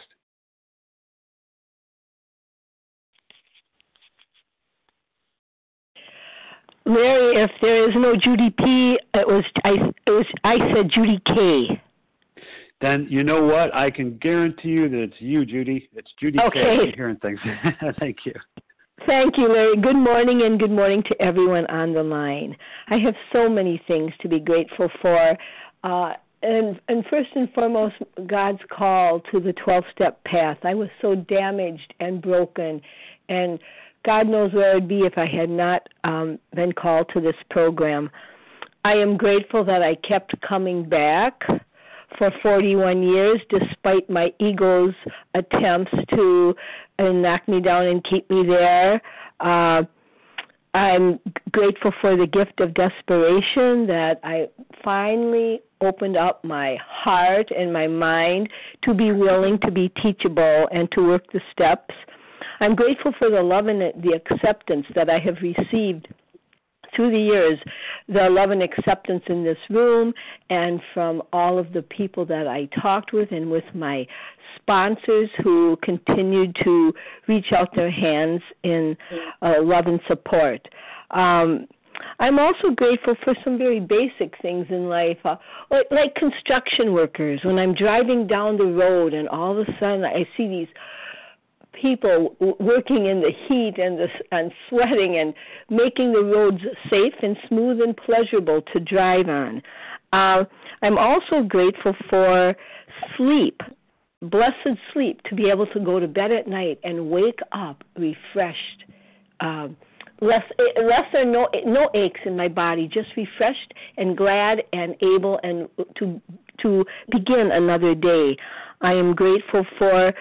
Mary, if there is no Judy P., it was I. It was I said Judy K. then you know what? I can guarantee you that it's you, Judy. It's Judy Okay. K. You're hearing things. Thank you. Thank you, Larry. Good morning, and good morning to everyone on the line. I have so many things to be grateful for. Uh, and, and first and foremost, God's call to the twelve-step path. I was so damaged and broken, and God knows where I'd be if I had not um, been called to this program. I am grateful that I kept coming back for forty-one years, despite my ego's attempts to uh, knock me down and keep me there. Uh, I'm grateful for the gift of desperation, that I finally opened up my heart and my mind to be willing to be teachable and to work the steps. I'm grateful for the love and the acceptance that I have received through the years, the love and acceptance in this room and from all of the people that I talked with and with my sponsors who continued to reach out their hands in uh, love and support. Um, I'm also grateful for some very basic things in life, uh, like, like construction workers. When I'm driving down the road and all of a sudden I see these people working in the heat and the, and sweating and making the roads safe and smooth and pleasurable to drive on. Uh, I'm also grateful for sleep, blessed sleep, to be able to go to bed at night and wake up refreshed, uh, less less or no no aches in my body, just refreshed and glad and able and to to begin another day. I am grateful for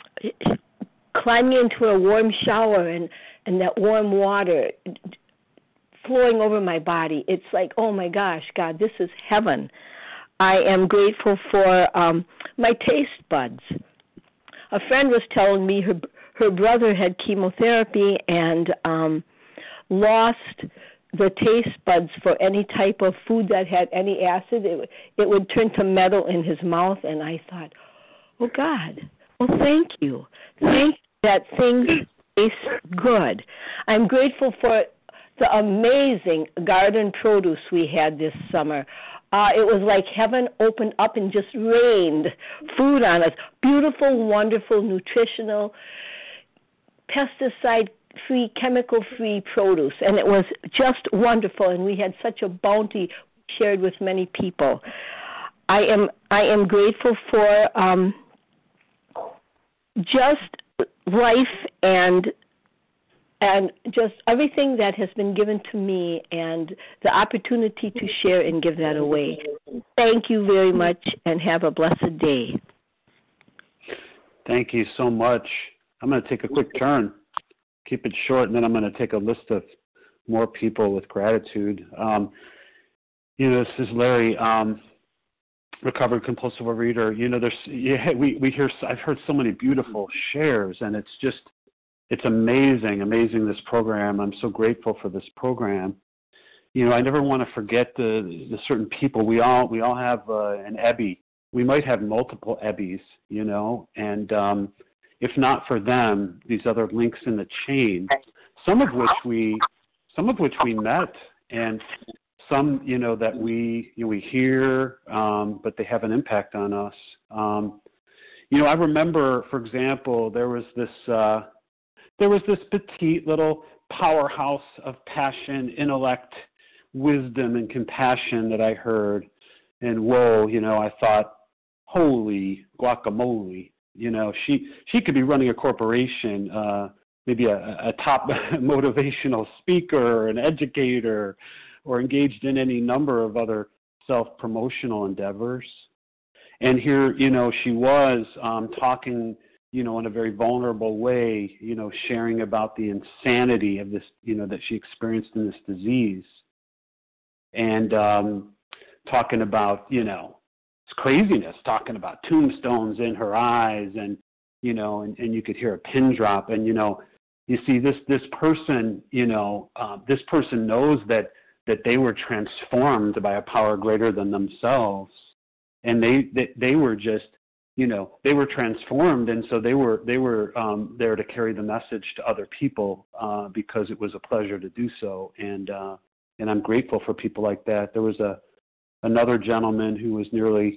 climbing into a warm shower and, and that warm water flowing over my body. It's like, oh my gosh, God, this is heaven. I am grateful for um, my taste buds. A friend was telling me her her brother had chemotherapy and um, lost the taste buds for any type of food that had any acid. It, it would turn to metal in his mouth, and I thought, oh God, well, thank you. Thank you that things taste good. I'm grateful for the amazing garden produce we had this summer. Uh, it was like heaven opened up and just rained food on us. Beautiful, wonderful, nutritional, pesticide-free, chemical-free produce. And it was just wonderful, and we had such a bounty shared with many people. I am I am grateful for um, just life and and just everything that has been given to me and the opportunity to share and give that away. Thank you very much and have a blessed day. Thank you so much. I'm going to take a quick turn, keep it short, and then I'm going to take a list of more people with gratitude. Um, you know, this is Larry. Um, recovered compulsive overeater. You know, there's yeah, we we hear. I've heard so many beautiful shares, and it's just it's amazing, amazing this program. I'm so grateful for this program. You know, I never want to forget the the certain people. We all we all have uh, an Ebby. We might have multiple Ebbies. You know, and um, if not for them, these other links in the chain, some of which we some of which we met and. Some, you know, that we you know, we hear, um, but they have an impact on us. Um, you know, I remember, for example, there was this uh, there was this petite little powerhouse of passion, intellect, wisdom, and compassion that I heard, and whoa, you know, I thought, holy guacamole, you know, she she could be running a corporation, uh, maybe a, a top motivational speaker, an educator, or engaged in any number of other self-promotional endeavors. And here, you know, she was um, talking, you know, in a very vulnerable way, you know, sharing about the insanity of this, you know, that she experienced in this disease. And um, talking about, you know, it's craziness, talking about tombstones in her eyes and, you know, and, and you could hear a pin drop. And, you know, you see this, this person, you know, uh, this person knows that that they were transformed by a power greater than themselves. And they, they, they were just, you know, they were transformed. And so they were, they were um, there to carry the message to other people uh, because it was a pleasure to do so. And, uh, and I'm grateful for people like that. There was a, another gentleman who was nearly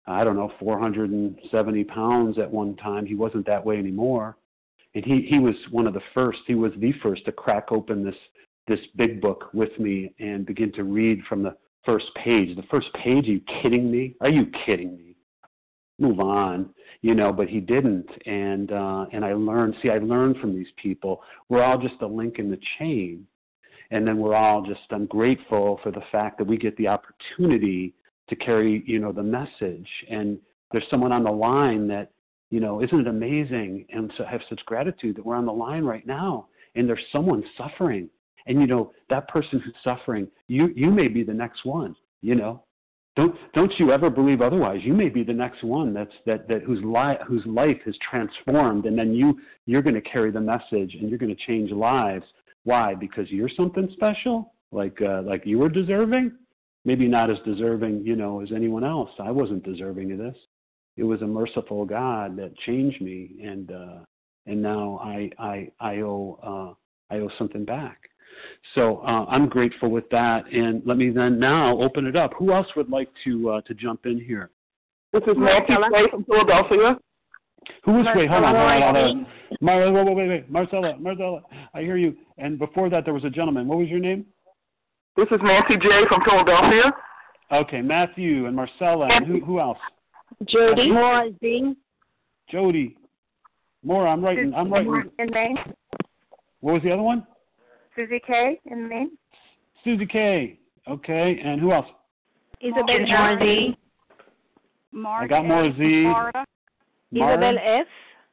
I don't know, four hundred seventy pounds at one time. He wasn't that way anymore. And he, he was one of the first, he was the first to crack open this, this big book with me and begin to read from the first page. The first page, are you kidding me? Are you kidding me? Move on, you know, but he didn't. And, uh, and I learned, see, I learned from these people. We're all just a link in the chain. And then we're all just, I'm grateful for the fact that we get the opportunity to carry, you know, the message. And there's someone on the line that, you know, isn't it amazing? And so I have such gratitude that we're on the line right now and there's someone suffering. And, you know, that person who's suffering, you, you may be the next one, you know. Don't, don't you ever believe otherwise. You may be the next one that's, that, that whose, li- whose life is transformed, and then you, you're going to carry the message and you're going to change lives. Why? Because you're something special? Like, uh, like you were deserving? Maybe not as deserving, you know, as anyone else. I wasn't deserving of this. It was a merciful God that changed me, and uh, and now I I I owe uh, I owe something back. So uh, I'm grateful with that, and let me then now open it up. Who else would like to uh, to jump in here? This is Nancy Ray from Philadelphia. Who was wait? Hold on, hold on, hold on. Marcella. Mar- wait, wait, wait, wait, Marcella, Marcella. I hear you. And before that, there was a gentleman. What was your name? This is Nancy J. from Philadelphia. Okay, Matthew and Marcella. And who, who else? Jody. More Zing. Jody. More, I'm writing. I'm writing. In Maine. What was the other one? Susie K. in Maine. Susie K. Okay, and who else? Isabel Z. I got more Z. Isabel S.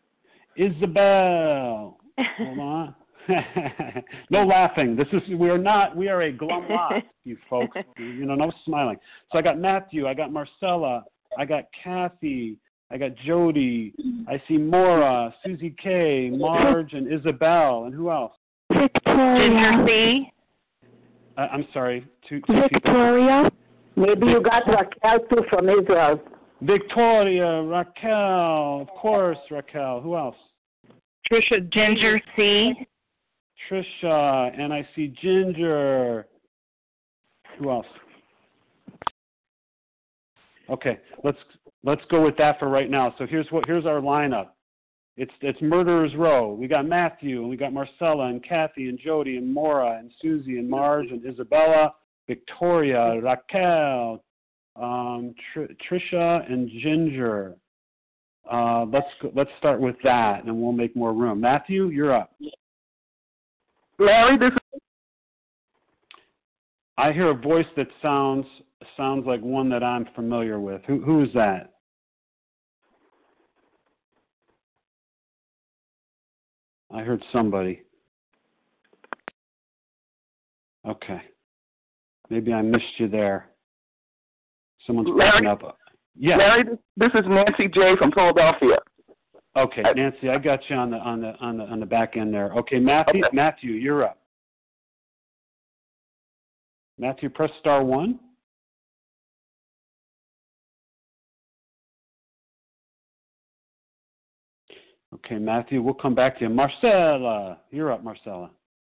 Isabel. Hold on. No laughing. This is we are not we are a glum lot, you folks. You know, no smiling. So I got Matthew, I got Marcella, I got Kathy, I got Jody, I see Maura, Susie K, Marge, and Isabel, and who else? Victoria. C. Uh, I'm sorry. Two, two Victoria. Maybe you got Raquel too from Israel. Victoria, Raquel, of course, Raquel. Who else? Trisha Ginger C. Trisha, and I see Ginger. Who else? Okay, let's let's go with that for right now. So here's what here's our lineup. It's it's Murderers Row. We got Matthew, and we got Marcella, and Kathy, and Jody, and Maura, and Susie, and Marge, and Isabella, Victoria, Raquel, um, Tr- Trisha, and Ginger. Uh, let's go, let's start with that, and we'll make more room. Matthew, you're up. Larry, this is... I hear a voice that sounds sounds like one that I'm familiar with. Who who is that? I heard somebody. Okay. Maybe I missed you there. Someone's picking up. Yeah. Larry, this is Nancy J. from Philadelphia. Okay, Nancy, I got you on the on the on the on the back end there. Okay, Matthew, okay. Matthew, you're up. Matthew, press star one. Okay, Matthew, we'll come back to you. Marcella, you're up, Marcella.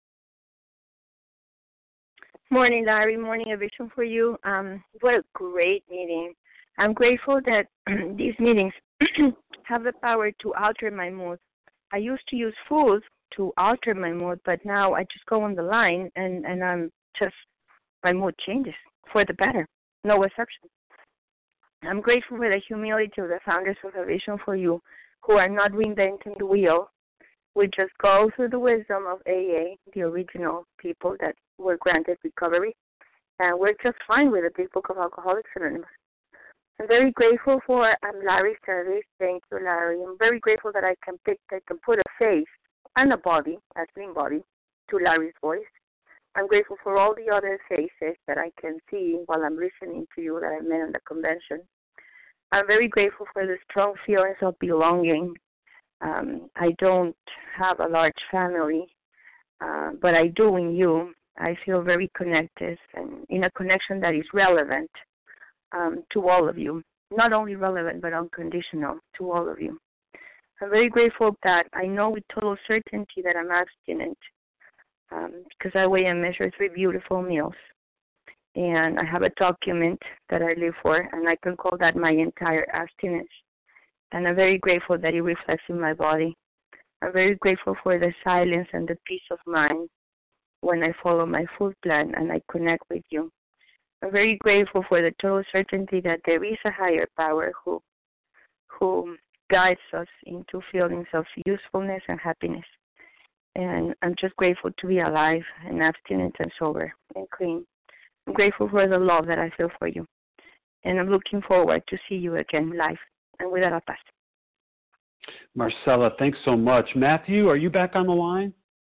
Morning, Larry. Morning, a vision for you. Um, what a great meeting. I'm grateful that these meetings have the power to alter my mood. I used to use food to alter my mood, but now I just go on the line and, and I'm just, my mood changes for the better. No exception. I'm grateful for the humility of the founders of A Vision for You, who are not reinventing the wheel. We just go through the wisdom of A A, the original people that were granted recovery, and we're just fine with the Big Book of Alcoholics Anonymous. I'm very grateful for um, Larry's service. Thank you, Larry. I'm very grateful that I can pick, I can put a face and a body, a clean body, to Larry's voice. I'm grateful for all the other faces that I can see while I'm listening to you that I met in the convention. I'm very grateful for the strong feelings of belonging. Um, I don't have a large family, uh, but I do in you. I feel very connected and in a connection that is relevant um, to all of you. Not only relevant, but unconditional to all of you. I'm very grateful that I know with total certainty that I'm abstinent um, because I weigh and measure three beautiful meals. And I have a document that I live for, and I can call that my entire abstinence. And I'm very grateful that it reflects in my body. I'm very grateful for the silence and the peace of mind when I follow my food plan and I connect with you. I'm very grateful for the total certainty that there is a higher power who who guides us into feelings of usefulness and happiness. And I'm just grateful to be alive and abstinent and sober and clean. I'm grateful for the love that I feel for you. And I'm looking forward to see you again live. And with that, I'll pass. Marcella, thanks so much. Matthew, are you back on the line?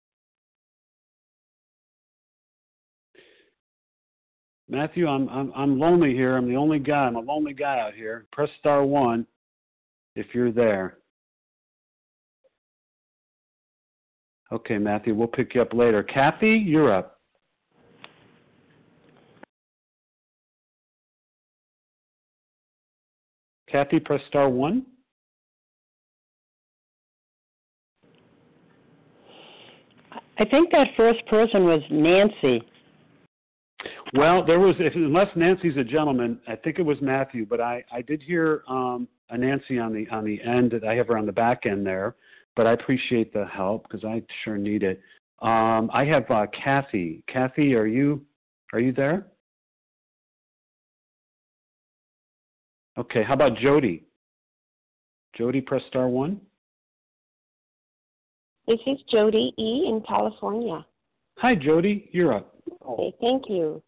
Matthew, I'm I'm I'm lonely here. I'm the only guy. I'm a lonely guy out here. Press star one if you're there. Okay, Matthew, we'll pick you up later. Kathy, you're up. Kathy, press star one. I think that first person was Nancy. Well, there was, if, unless Nancy's a gentleman, I think it was Matthew, but I, I did hear um, a Nancy on the on the end. I have her on the back end there, but I appreciate the help because I sure need it. Um, I have uh, Kathy. Kathy, are you are you there? Okay, how about Jody? Jody, press star one. This is Jody E. in California. Hi, Jody. You're up. Okay, thank you.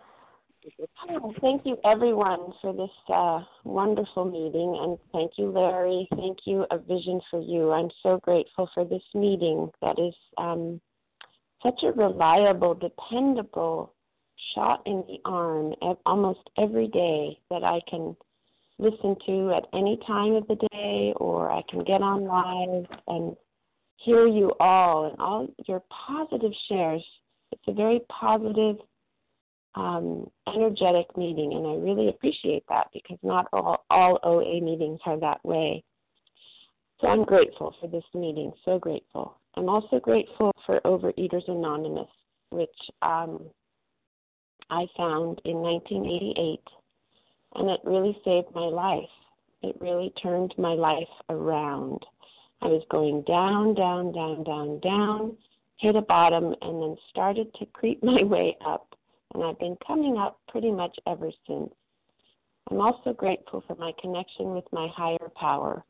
Oh, thank you, everyone, for this uh, wonderful meeting, and thank you, Larry. Thank you, A Vision for You. I'm so grateful for this meeting that is um, such a reliable, dependable shot in the arm almost every day that I can listen to at any time of the day, or I can get on live and hear you all and all your positive shares. It's a very positive, um, energetic meeting, and I really appreciate that because not all, all O A meetings are that way. So I'm grateful for this meeting, so grateful. I'm also grateful for Overeaters Anonymous, which um, I found in nineteen eighty-eight, and it really saved my life. It really turned my life around. I was going down, down, down, down, down, hit a bottom, and then started to creep my way up. And I've been coming up pretty much ever since. I'm also grateful for my connection with my higher power,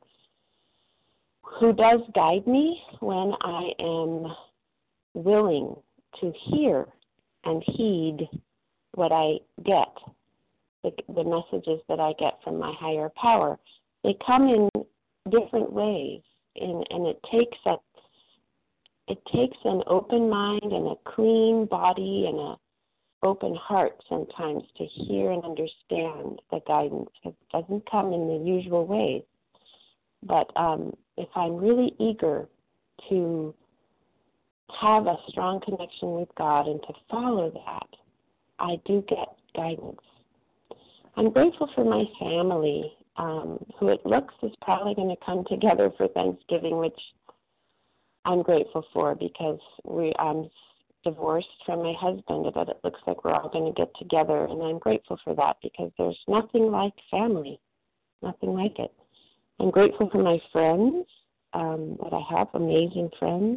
who does guide me when I am willing to hear and heed what I get, the, the messages that I get from my higher power. They come in different ways. And, and it takes a it takes an open mind and a clean body and a open heart sometimes to hear and understand the guidance. It doesn't come in the usual ways. But um, if I'm really eager to have a strong connection with God and to follow that, I do get guidance. I'm grateful for my family, Um, who it looks is probably going to come together for Thanksgiving, which I'm grateful for because we I'm divorced from my husband, but it looks like we're all going to get together, and I'm grateful for that because there's nothing like family, nothing like it. I'm grateful for my friends, um, that I have amazing friends.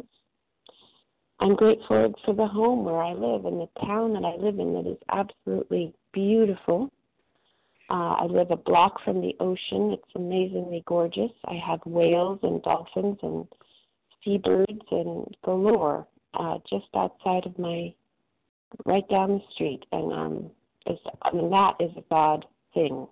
I'm grateful for the home where I live and the town that I live in that is absolutely beautiful. Uh, I live a block from the ocean. It's amazingly gorgeous. I have whales and dolphins and seabirds and galore uh, just outside of my, right down the street. And um, it's, I mean, that is a bad thing.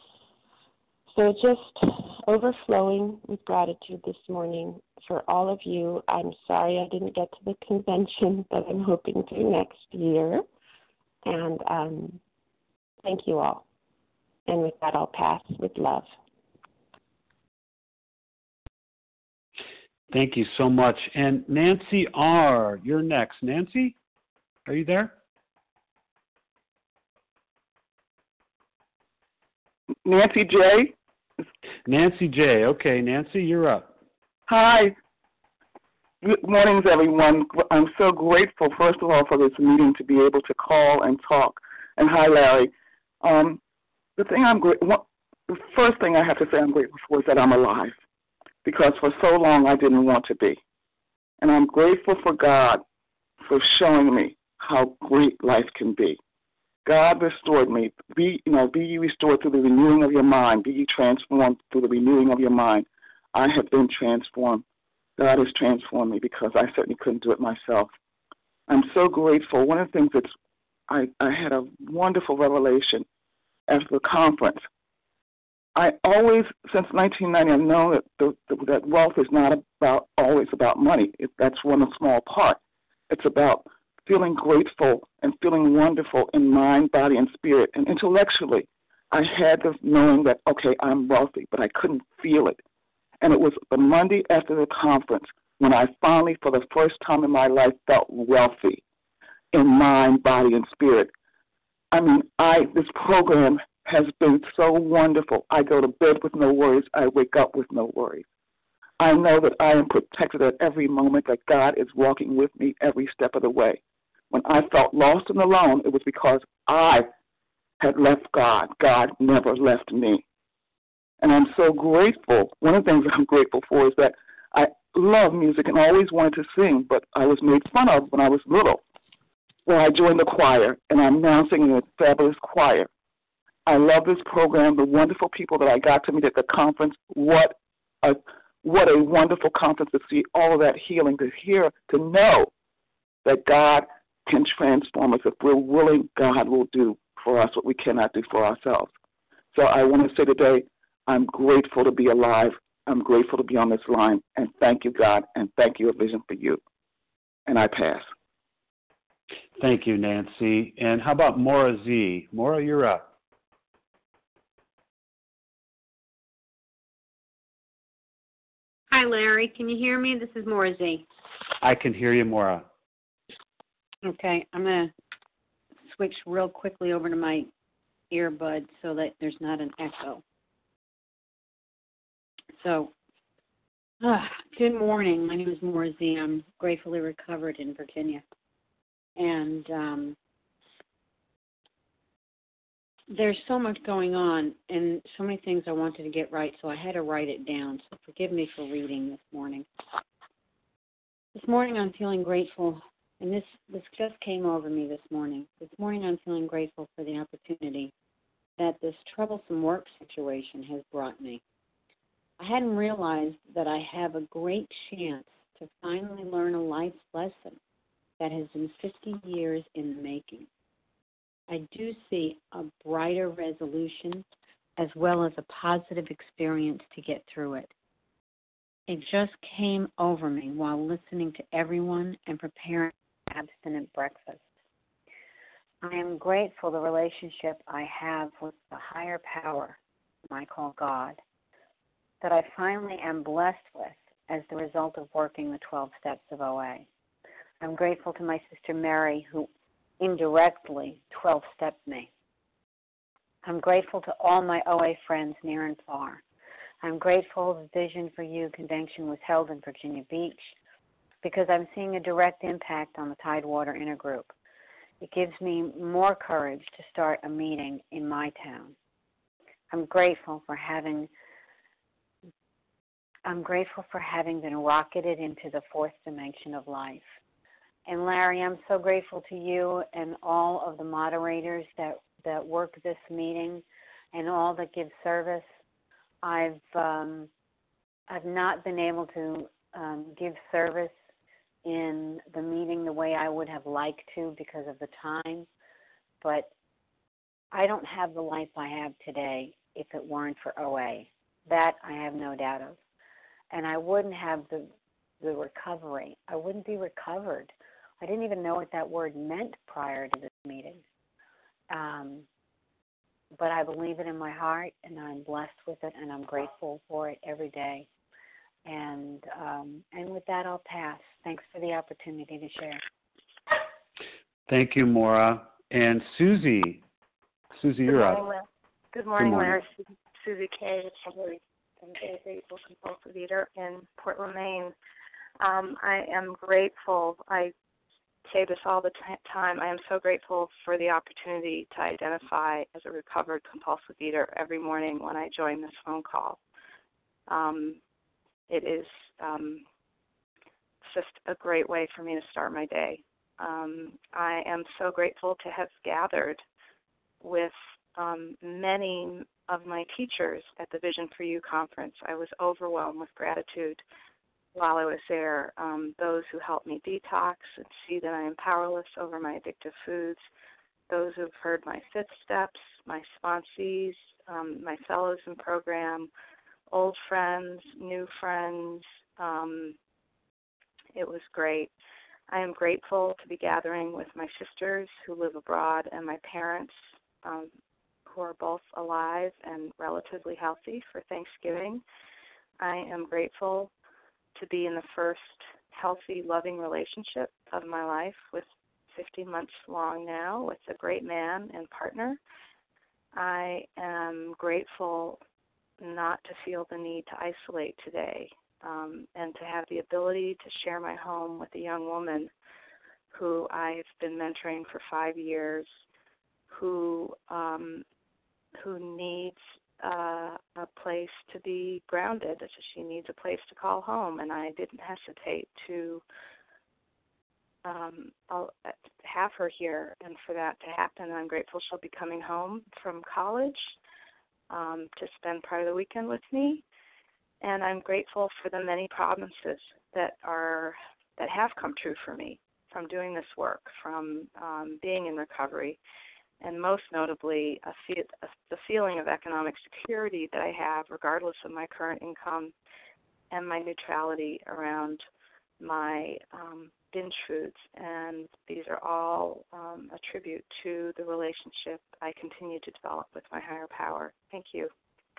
So just overflowing with gratitude this morning for all of you. I'm sorry I didn't get to the convention that I'm hoping to next year. And um, thank you all. And with that, I'll pass with love. Thank you so much. And Nancy R., you're next. Nancy, are you there? Nancy J. Nancy J. Okay, Nancy, you're up. Hi. Good mornings, everyone. I'm so grateful, first of all, for this meeting to be able to call and talk And hi, Larry. Um, the thing I'm great, the first thing I have to say I'm grateful for is that I'm alive, because for so long I didn't want to be, and I'm grateful for God for showing me how great life can be. God restored me. Be you know, be ye restored through the renewing of your mind. Be ye transformed through the renewing of your mind. I have been transformed. God has transformed me because I certainly couldn't do it myself. I'm so grateful. One of the things that's I, I had a wonderful revelation after the conference. I always, since nineteen ninety, I've known that, the, that wealth is not about always about money. It, that's one small part. It's about feeling grateful and feeling wonderful in mind, body, and spirit. And intellectually, I had this knowing that, okay, I'm wealthy, but I couldn't feel it. And it was the Monday after the conference when I finally, for the first time in my life, felt wealthy in mind, body, and spirit. I mean, I this program has been so wonderful. I go to bed with no worries. I wake up with no worries. I know that I am protected at every moment, that God is walking with me every step of the way. When I felt lost and alone, it was because I had left God. God never left me. And I'm so grateful. One of the things I'm grateful for is that I love music and always wanted to sing, but I was made fun of when I was little. Well, I joined the choir, and I'm now singing in a fabulous choir. I love this program, the wonderful people that I got to meet at the conference. What a what a wonderful conference to see all of that healing, to hear, to know that God can transform us. If we're willing, God will do for us what we cannot do for ourselves. So I want to say today, I'm grateful to be alive. I'm grateful to be on this line. And thank you, God, and thank you, A Vision for You. And I pass. Thank you, Nancy. And how about Maura Z? Maura, you're up. Hi, Larry. Can you hear me? This is Maura Z. I can hear you, Maura. Okay, I'm going to switch real quickly over to my earbud so that there's not an echo. So, uh, good morning. My name is Maura Z. I'm gratefully recovered in Virginia. And um, there's so much going on and so many things I wanted to get right, so I had to write it down. So forgive me for reading this morning. This morning I'm feeling grateful, and this, this just came over me this morning. This morning I'm feeling grateful for the opportunity that this troublesome work situation has brought me. I hadn't realized that I have a great chance to finally learn a life lesson that has been fifty years in the making. I do see a brighter resolution as well as a positive experience to get through it. It just came over me while listening to everyone and preparing abstinent breakfast. I am grateful for the relationship I have with the higher power, I call God, that I finally am blessed with as the result of working the twelve steps of O A. I'm grateful to my sister Mary, who indirectly twelve-stepped me. I'm grateful to all my O A friends near and far. I'm grateful the Vision for You convention was held in Virginia Beach because I'm seeing a direct impact on the Tidewater Intergroup. It gives me more courage to start a meeting in my town. I'm grateful for having I'm grateful for having been rocketed into the fourth dimension of life. And Larry, I'm so grateful to you and all of the moderators that, that work this meeting and all that give service. I've um, I've not been able to um, give service in the meeting the way I would have liked to because of the time, but I don't have the life I have today if it weren't for O A. That I have no doubt of. And I wouldn't have the the recovery. I wouldn't be recovered. I didn't even know what that word meant prior to this meeting. Um, but I believe it in my heart, and I'm blessed with it, and I'm grateful for it every day. And um, and with that, I'll pass. Thanks for the opportunity to share. Thank you, Maura. And Susie. Susie, you're up. Good morning, Good morning. Larry. Susie K. Recovery. I'm a grateful compulsive eater in Portland, Maine. Um, I am grateful. I say this all the t- time. I am so grateful for the opportunity to identify as a recovered compulsive eater every morning when I join this phone call. Um, it is um, just a great way for me to start my day. Um, I am so grateful to have gathered with um, many of my teachers at the Vision for You conference. I was overwhelmed with gratitude while I was there. Um, those who helped me detox and see that I am powerless over my addictive foods, those who have heard my fifth steps, my sponsees, um, my fellows in program, old friends, new friends. Um, it was great. I am grateful to be gathering with my sisters who live abroad and my parents um, who are both alive and relatively healthy for Thanksgiving. I am grateful to be in the first healthy, loving relationship of my life with fifty months long now with a great man and partner. I am grateful not to feel the need to isolate today um, and to have the ability to share my home with a young woman who I've been mentoring for five years, who um, who needs uh, a place to be grounded. She needs a place to call home, and I didn't hesitate to um, I'll have her here, and for that to happen, I'm grateful she'll be coming home from college um, to spend part of the weekend with me, and I'm grateful for the many promises that are that have come true for me from doing this work, from um, being in recovery, and most notably a fe- a, the feeling of economic security that I have regardless of my current income and my neutrality around my um, binge foods. And these are all um, a tribute to the relationship I continue to develop with my higher power. Thank you.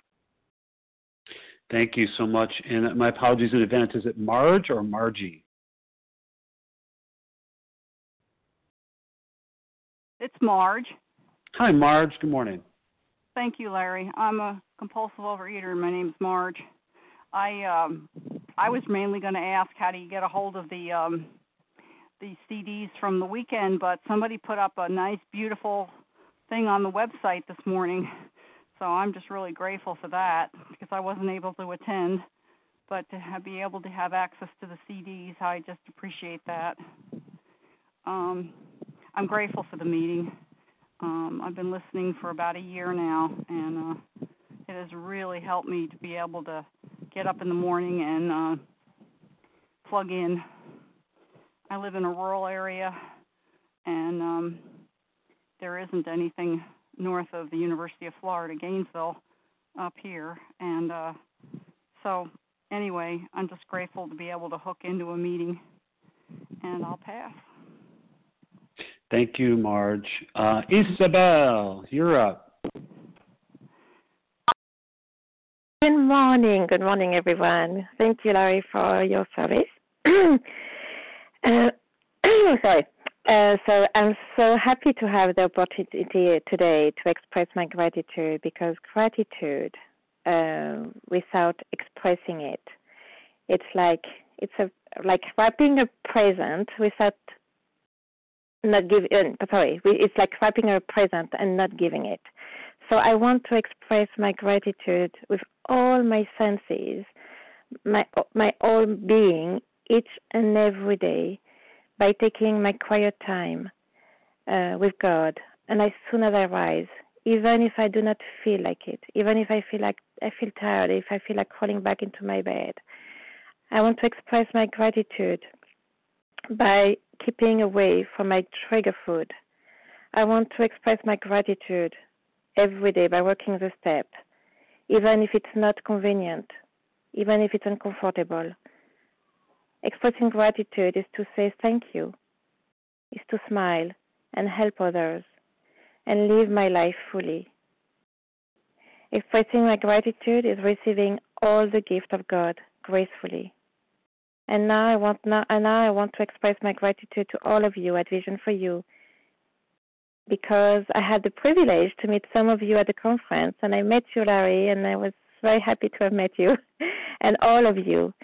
Thank you so much. And my apologies in advance. Is it Marge or Margie? It's Marge. Hi, Marge. Good morning. Thank you, Larry. I'm a compulsive overeater, and my name's Marge. I um, I was mainly going to ask how do you get a hold of the um, the C Ds from the weekend, but somebody put up a nice, beautiful thing on the website this morning, so I'm just really grateful for that because I wasn't able to attend. But to have, be able to have access to the C Ds, I just appreciate that. Um, I'm grateful for the meeting. Um, I've been listening for about a year now, and uh, it has really helped me to be able to get up in the morning and uh, plug in. I live in a rural area, and um, there isn't anything north of the University of Florida, Gainesville, up here. And uh, so anyway, I'm just grateful to be able to hook into a meeting, and I'll pass. Thank you, Marge. Uh, Isabel, you're up. Good morning. Good morning, everyone. Thank you, Larry, for your service. uh, sorry. Uh, so I'm so happy to have the opportunity today to express my gratitude because gratitude, uh, without expressing it, it's like it's a like wrapping a present without not giving. Uh, sorry, it's like wrapping a present and not giving it. So I want to express my gratitude with all my senses, my my whole being, each and every day, by taking my quiet time uh, with God. And as soon as I rise, even if I do not feel like it, even if I feel like I feel tired, if I feel like crawling back into my bed, I want to express my gratitude by keeping away from my trigger food. I want to express my gratitude every day by working the step, even if it's not convenient, even if it's uncomfortable. Expressing gratitude is to say thank you, is to smile and help others and live my life fully. Expressing my gratitude is receiving all the gift of God gracefully. And now I want now, and now I want to express my gratitude to all of you at Vision for You, because I had the privilege to meet some of you at the conference, and I met you, Larry, and I was very happy to have met you, and all of you.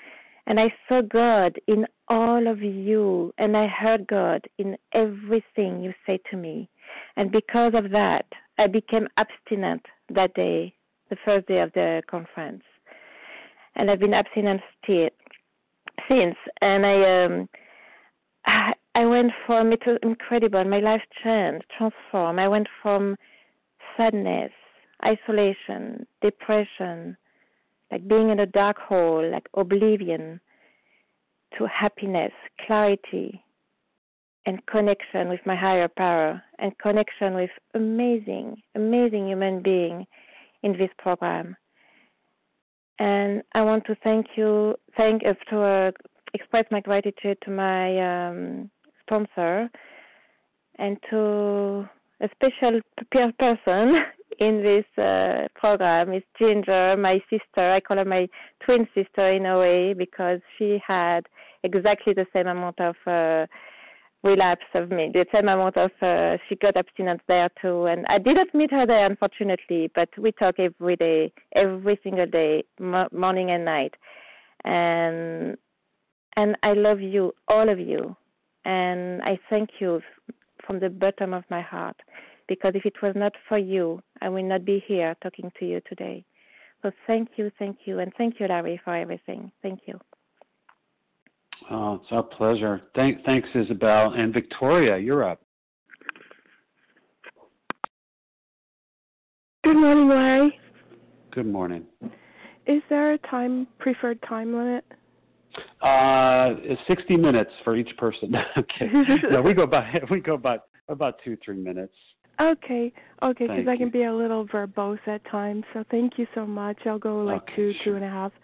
And I saw God in all of you, and I heard God in everything you say to me. And because of that, I became abstinent that day, the first day of the conference. And I've been abstinent still, since. And I, um, I, I went from, it was incredible, my life changed, transformed. I went from sadness, isolation, depression, like being in a dark hole, like oblivion, to happiness, clarity, and connection with my higher power, and connection with amazing, amazing human being in this program. And I want to thank you, thank uh, to uh, express my gratitude to my um, sponsor and to a special peer person in this uh, program is Ginger, my sister. I call her my twin sister in a way because she had exactly the same amount of uh, relapse of me, the same amount of, uh, she got abstinence there too. And I didn't meet her there, unfortunately, but we talk every day, every single day, mo- morning and night. And and I love you, all of you. And I thank you from the bottom of my heart, because if it was not for you, I will not be here talking to you today. So thank you, thank you, and thank you, Larry, for everything. Thank you. Oh, it's our pleasure. Thank, thanks, Isabel. And Victoria, you're up. Good morning, Larry. Good morning. Is there a time preferred time limit? Uh, sixty minutes for each person. Okay. No, we go by we go by about two three minutes. Okay, okay, because I can you. be a little verbose at times. So thank you so much. I'll go like okay, two sure. two and a half.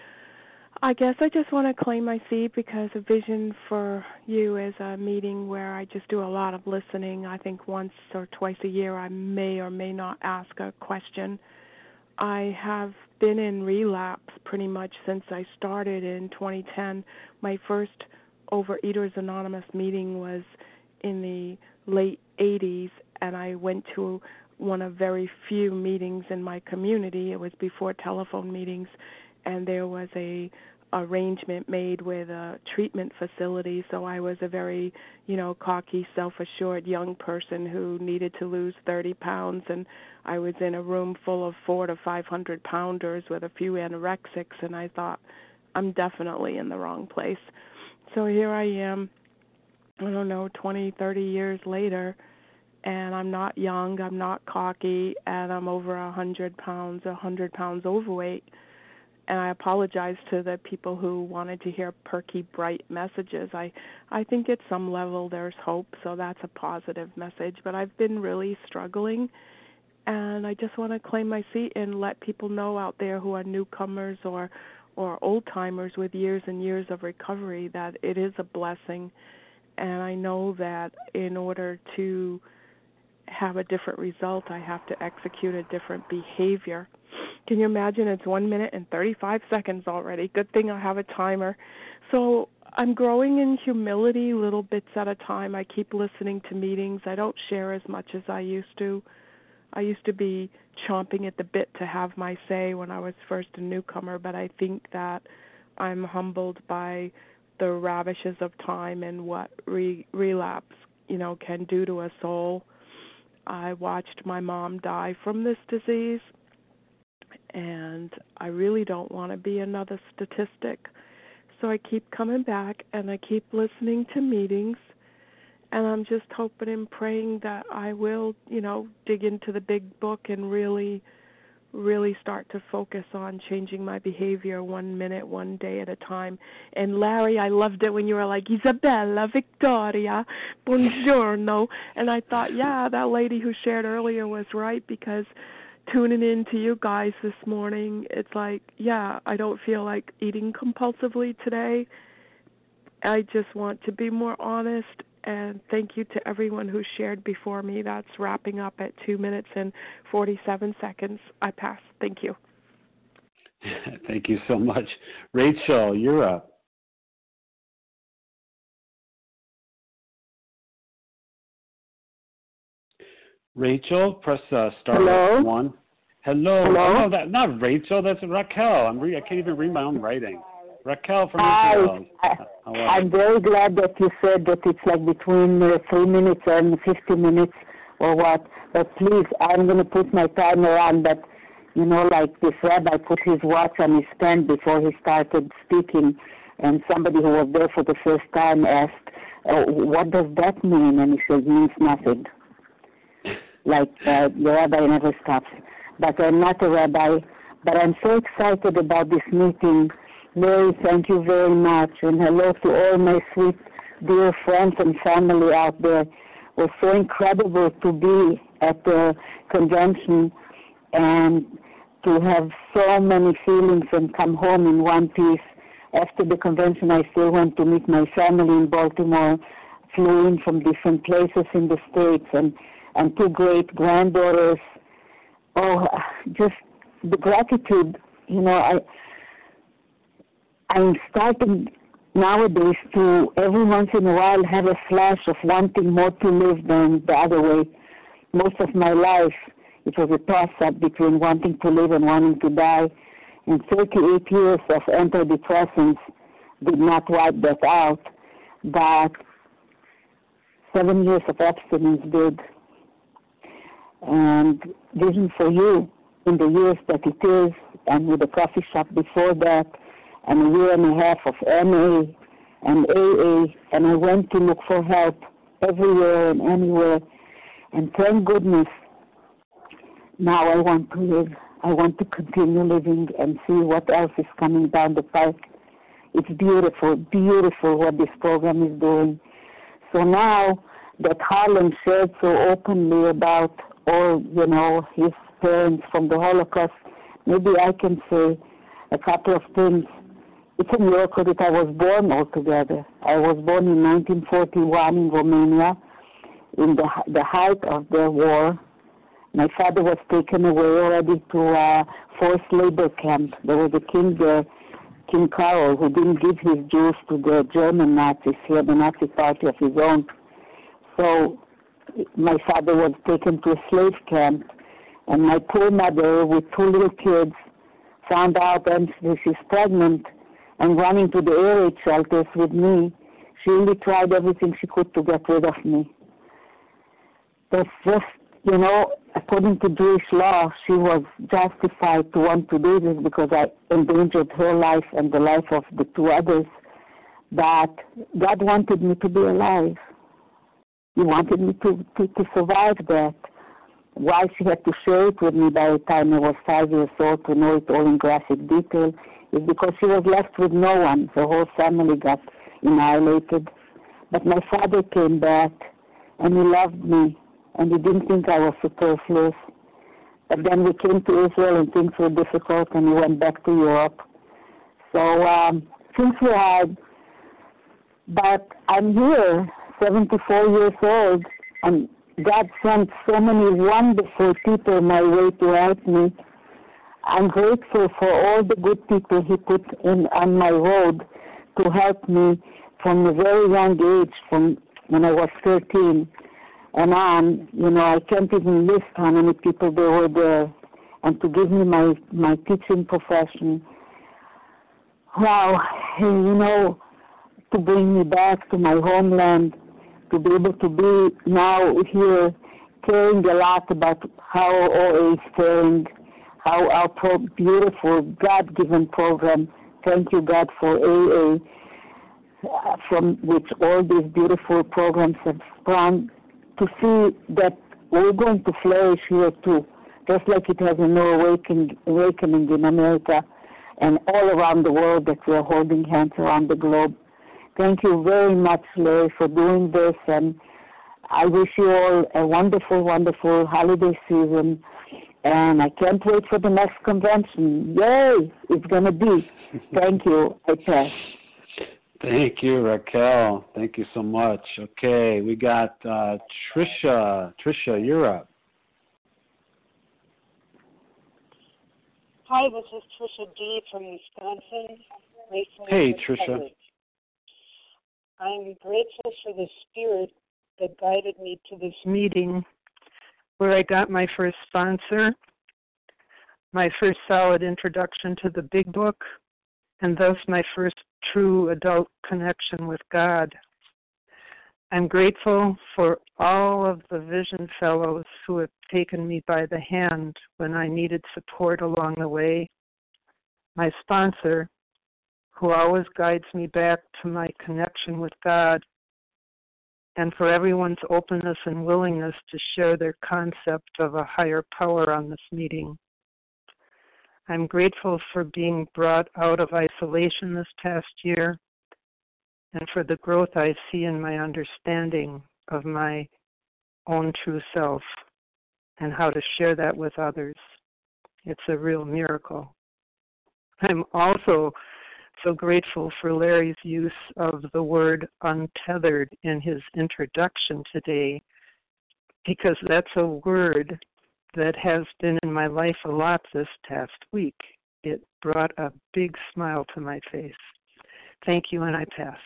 I guess I just want to claim my seat because a vision for you is a meeting where I just do a lot of listening. I think once or twice a year I may or may not ask a question. I have been in relapse pretty much since I started in twenty ten. My first Overeaters Anonymous meeting was in the late eighties, and I went to one of very few meetings in my community. It was before telephone meetings, and there was a arrangement made with a treatment facility. So I was a very, you know, cocky, self-assured young person who needed to lose thirty pounds, and I was in a room full of four to five hundred pounders with a few anorexics, and I thought, I'm definitely in the wrong place. So here I am, I don't know, twenty, thirty years later, and I'm not young, I'm not cocky, and I'm over a hundred pounds, a hundred pounds overweight. And I apologize to the people who wanted to hear perky, bright messages. I, I think at some level there's hope, so that's a positive message. But I've been really struggling, and I just want to claim my seat and let people know out there who are newcomers or, or old-timers with years and years of recovery that it is a blessing. And I know that in order to have a different result, I have to execute a different behavior. Can you imagine? It's one minute and thirty-five seconds already. Good thing I have a timer. So I'm growing in humility little bits at a time. I keep listening to meetings. I don't share as much as I used to. I used to be chomping at the bit to have my say when I was first a newcomer, but I think that I'm humbled by the ravishes of time and what re- relapse, you know, can do to a soul. I watched my mom die from this disease, and I really don't want to be another statistic. So I keep coming back, and I keep listening to meetings, and I'm just hoping and praying that I will, you know, dig into the big book and really, really start to focus on changing my behavior one minute, one day at a time. And Larry, I loved it when you were like, Isabella, Victoria, buongiorno. And I thought, yeah, that lady who shared earlier was right, because tuning in to you guys this morning, it's like, yeah, I don't feel like eating compulsively today. I just want to be more honest, and thank you to everyone who shared before me. That's wrapping up at two minutes and forty-seven seconds. I pass. Thank you. Thank you so much. Rachel, you're up. Rachel, press uh, star Hello? one. Hello. Hello? Oh, no, that, not Rachel. That's Raquel. I'm re- I can't even read my own writing. Raquel from Hi. Israel. I, I'm very glad that you said that it's like between uh, three minutes and fifty minutes or what. But please, I'm going to put my timer on. But, you know, like this rabbi put his watch on his stand before he started speaking, and somebody who was there for the first time asked, oh, what does that mean? And he said, it means nothing. Like uh, the rabbi never stops. But I'm not a rabbi. But I'm so excited about this meeting. Larry, thank you very much. And hello to all my sweet, dear friends and family out there. It was so incredible to be at the convention and to have so many feelings and come home in one piece. After the convention, I still went to meet my family in Baltimore, flew in from different places in the States, and, and two great granddaughters. Oh, just the gratitude, you know, I, I'm starting nowadays to every once in a while have a flash of wanting more to live than the other way. Most of my life, it was a toss-up between wanting to live and wanting to die. And thirty-eight years of antidepressants did not wipe that out, but seven years of abstinence did. And Vision for You, in the years that it is, and with the coffee shop before that, and a year and a half of M A and A A, and I went to look for help everywhere and anywhere. And thank goodness, now I want to live. I want to continue living and see what else is coming down the pike. It's beautiful, beautiful what this program is doing. So now that Harlan shared so openly about all, you know, his parents from the Holocaust, maybe I can say a couple of things. It's a miracle that I was born altogether. I was born in nineteen forty-one in Romania, in the the height of the war. My father was taken away already to a forced labor camp. There was a king there, King Karol, who didn't give his Jews to the German Nazis. He had a Nazi party of his own. So my father was taken to a slave camp, and my poor mother, with two little kids, found out that she's pregnant and running to the air raid shelters with me. She really tried everything she could to get rid of me. That's just, you know, according to Jewish law, she was justified to want to do this because I endangered her life and the life of the two others. But God wanted me to be alive. He wanted me to, to, to survive that. Why she had to share it with me by the time I was five years old to know it all in graphic detail is because she was left with no one. Her whole family got annihilated. But my father came back, and he loved me, and he didn't think I was superfluous. But then we came to Israel, and things were difficult, and he went back to Europe. So um, things were hard. But I'm here, seventy-four years old, and God sent so many wonderful people my way to help me. I'm grateful for all the good people he put in on my road to help me from a very young age, from when I was thirteen and on. You know, I can't even list how many people there were there. And to give me my, my teaching profession, wow, you know, to bring me back to my homeland, to be able to be now here caring a lot about how O A is faring, how our pro- beautiful God-given program, thank you God for A A, uh, from which all these beautiful programs have sprung, to see that we're going to flourish here too, just like it has a new awakening, awakening in America and all around the world that we're holding hands around the globe. Thank you very much, Larry, for doing this, and I wish you all a wonderful, wonderful holiday season, and I can't wait for the next convention. Yay! It's going to be. Thank you. I pass. Thank you, Raquel. Thank you so much. Okay, we got uh, Trisha. Trisha, you're up. Hi, this is Trisha D. from Wisconsin. Grateful Hey, for Trisha. coverage. I'm grateful for the spirit that guided me to this meeting where I got my first sponsor, my first solid introduction to the Big Book, and thus my first true adult connection with God. I'm grateful for all of the Vision Fellows who have taken me by the hand when I needed support along the way, my sponsor, who always guides me back to my connection with God, and for everyone's openness and willingness to share their concept of a higher power on this meeting. I'm grateful for being brought out of isolation this past year and for the growth I see in my understanding of my own true self and how to share that with others. It's a real miracle. I'm also so grateful for Larry's use of the word untethered in his introduction today, because that's a word that has been in my life a lot this past week. It brought a big smile to my face. Thank you, and I pass.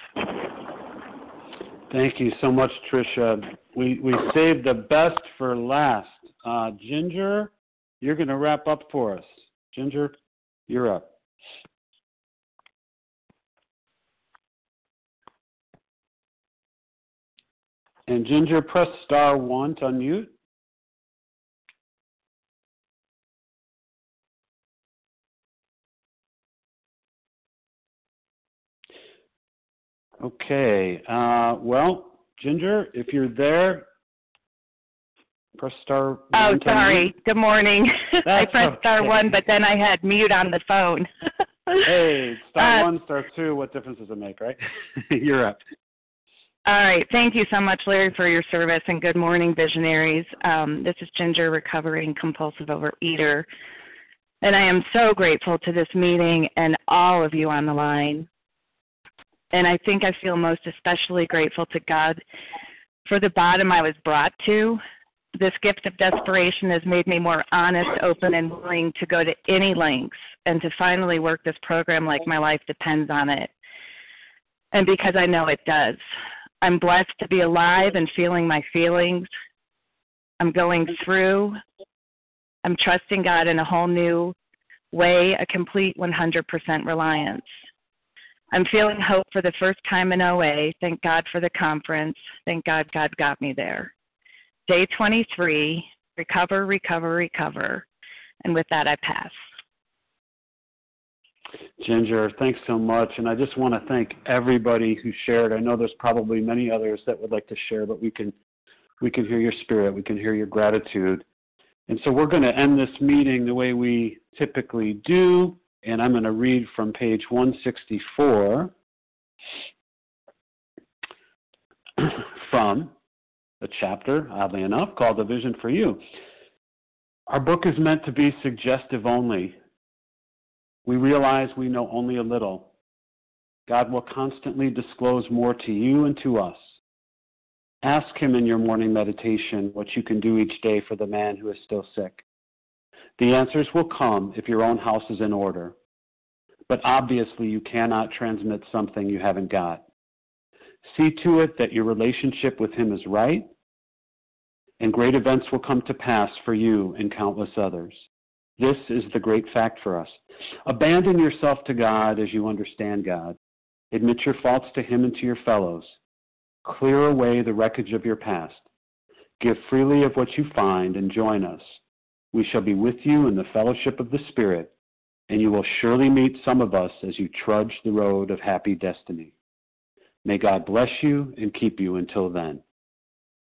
Thank you so much, Tricia. We we saved the best for last. Uh, Ginger, you're going to wrap up for us. Ginger, you're up. And Ginger, press star one to unmute. Okay. Uh, well, Ginger, if you're there, press star one. Oh, sorry. Good morning. I pressed okay. star one, but then I had mute on the phone. Hey, star uh, one, star two. What difference does it make, right? You're up. All right. Thank you so much, Larry, for your service, and good morning, visionaries. Um, this is Ginger, recovering compulsive overeater, and I am so grateful to this meeting and all of you on the line. And I think I feel most especially grateful to God for the bottom I was brought to. This gift of desperation has made me more honest, open, and willing to go to any lengths and to finally work this program like my life depends on it. And because I know it does. I'm blessed to be alive and feeling my feelings. I'm going through. I'm trusting God in a whole new way, a complete one hundred percent reliance. I'm feeling hope for the first time in O A. Thank God for the conference. Thank God God got me there. Day twenty-three, recover, recover, recover. And with that, I pass. Ginger, thanks so much. And I just want to thank everybody who shared. I know there's probably many others that would like to share, but we can we can hear your spirit. We can hear your gratitude. And so we're going to end this meeting the way we typically do. And I'm going to read from page one sixty-four from the chapter, oddly enough, called A Vision for You. Our book is meant to be suggestive only. We realize we know only a little. God will constantly disclose more to you and to us. Ask him in your morning meditation what you can do each day for the man who is still sick. The answers will come if your own house is in order. But obviously you cannot transmit something you haven't got. See to it that your relationship with him is right, and great events will come to pass for you and countless others. This is the great fact for us. Abandon yourself to God as you understand God. Admit your faults to him and to your fellows. Clear away the wreckage of your past. Give freely of what you find and join us. We shall be with you in the fellowship of the Spirit, and you will surely meet some of us as you trudge the road of happy destiny. May God bless you and keep you until then.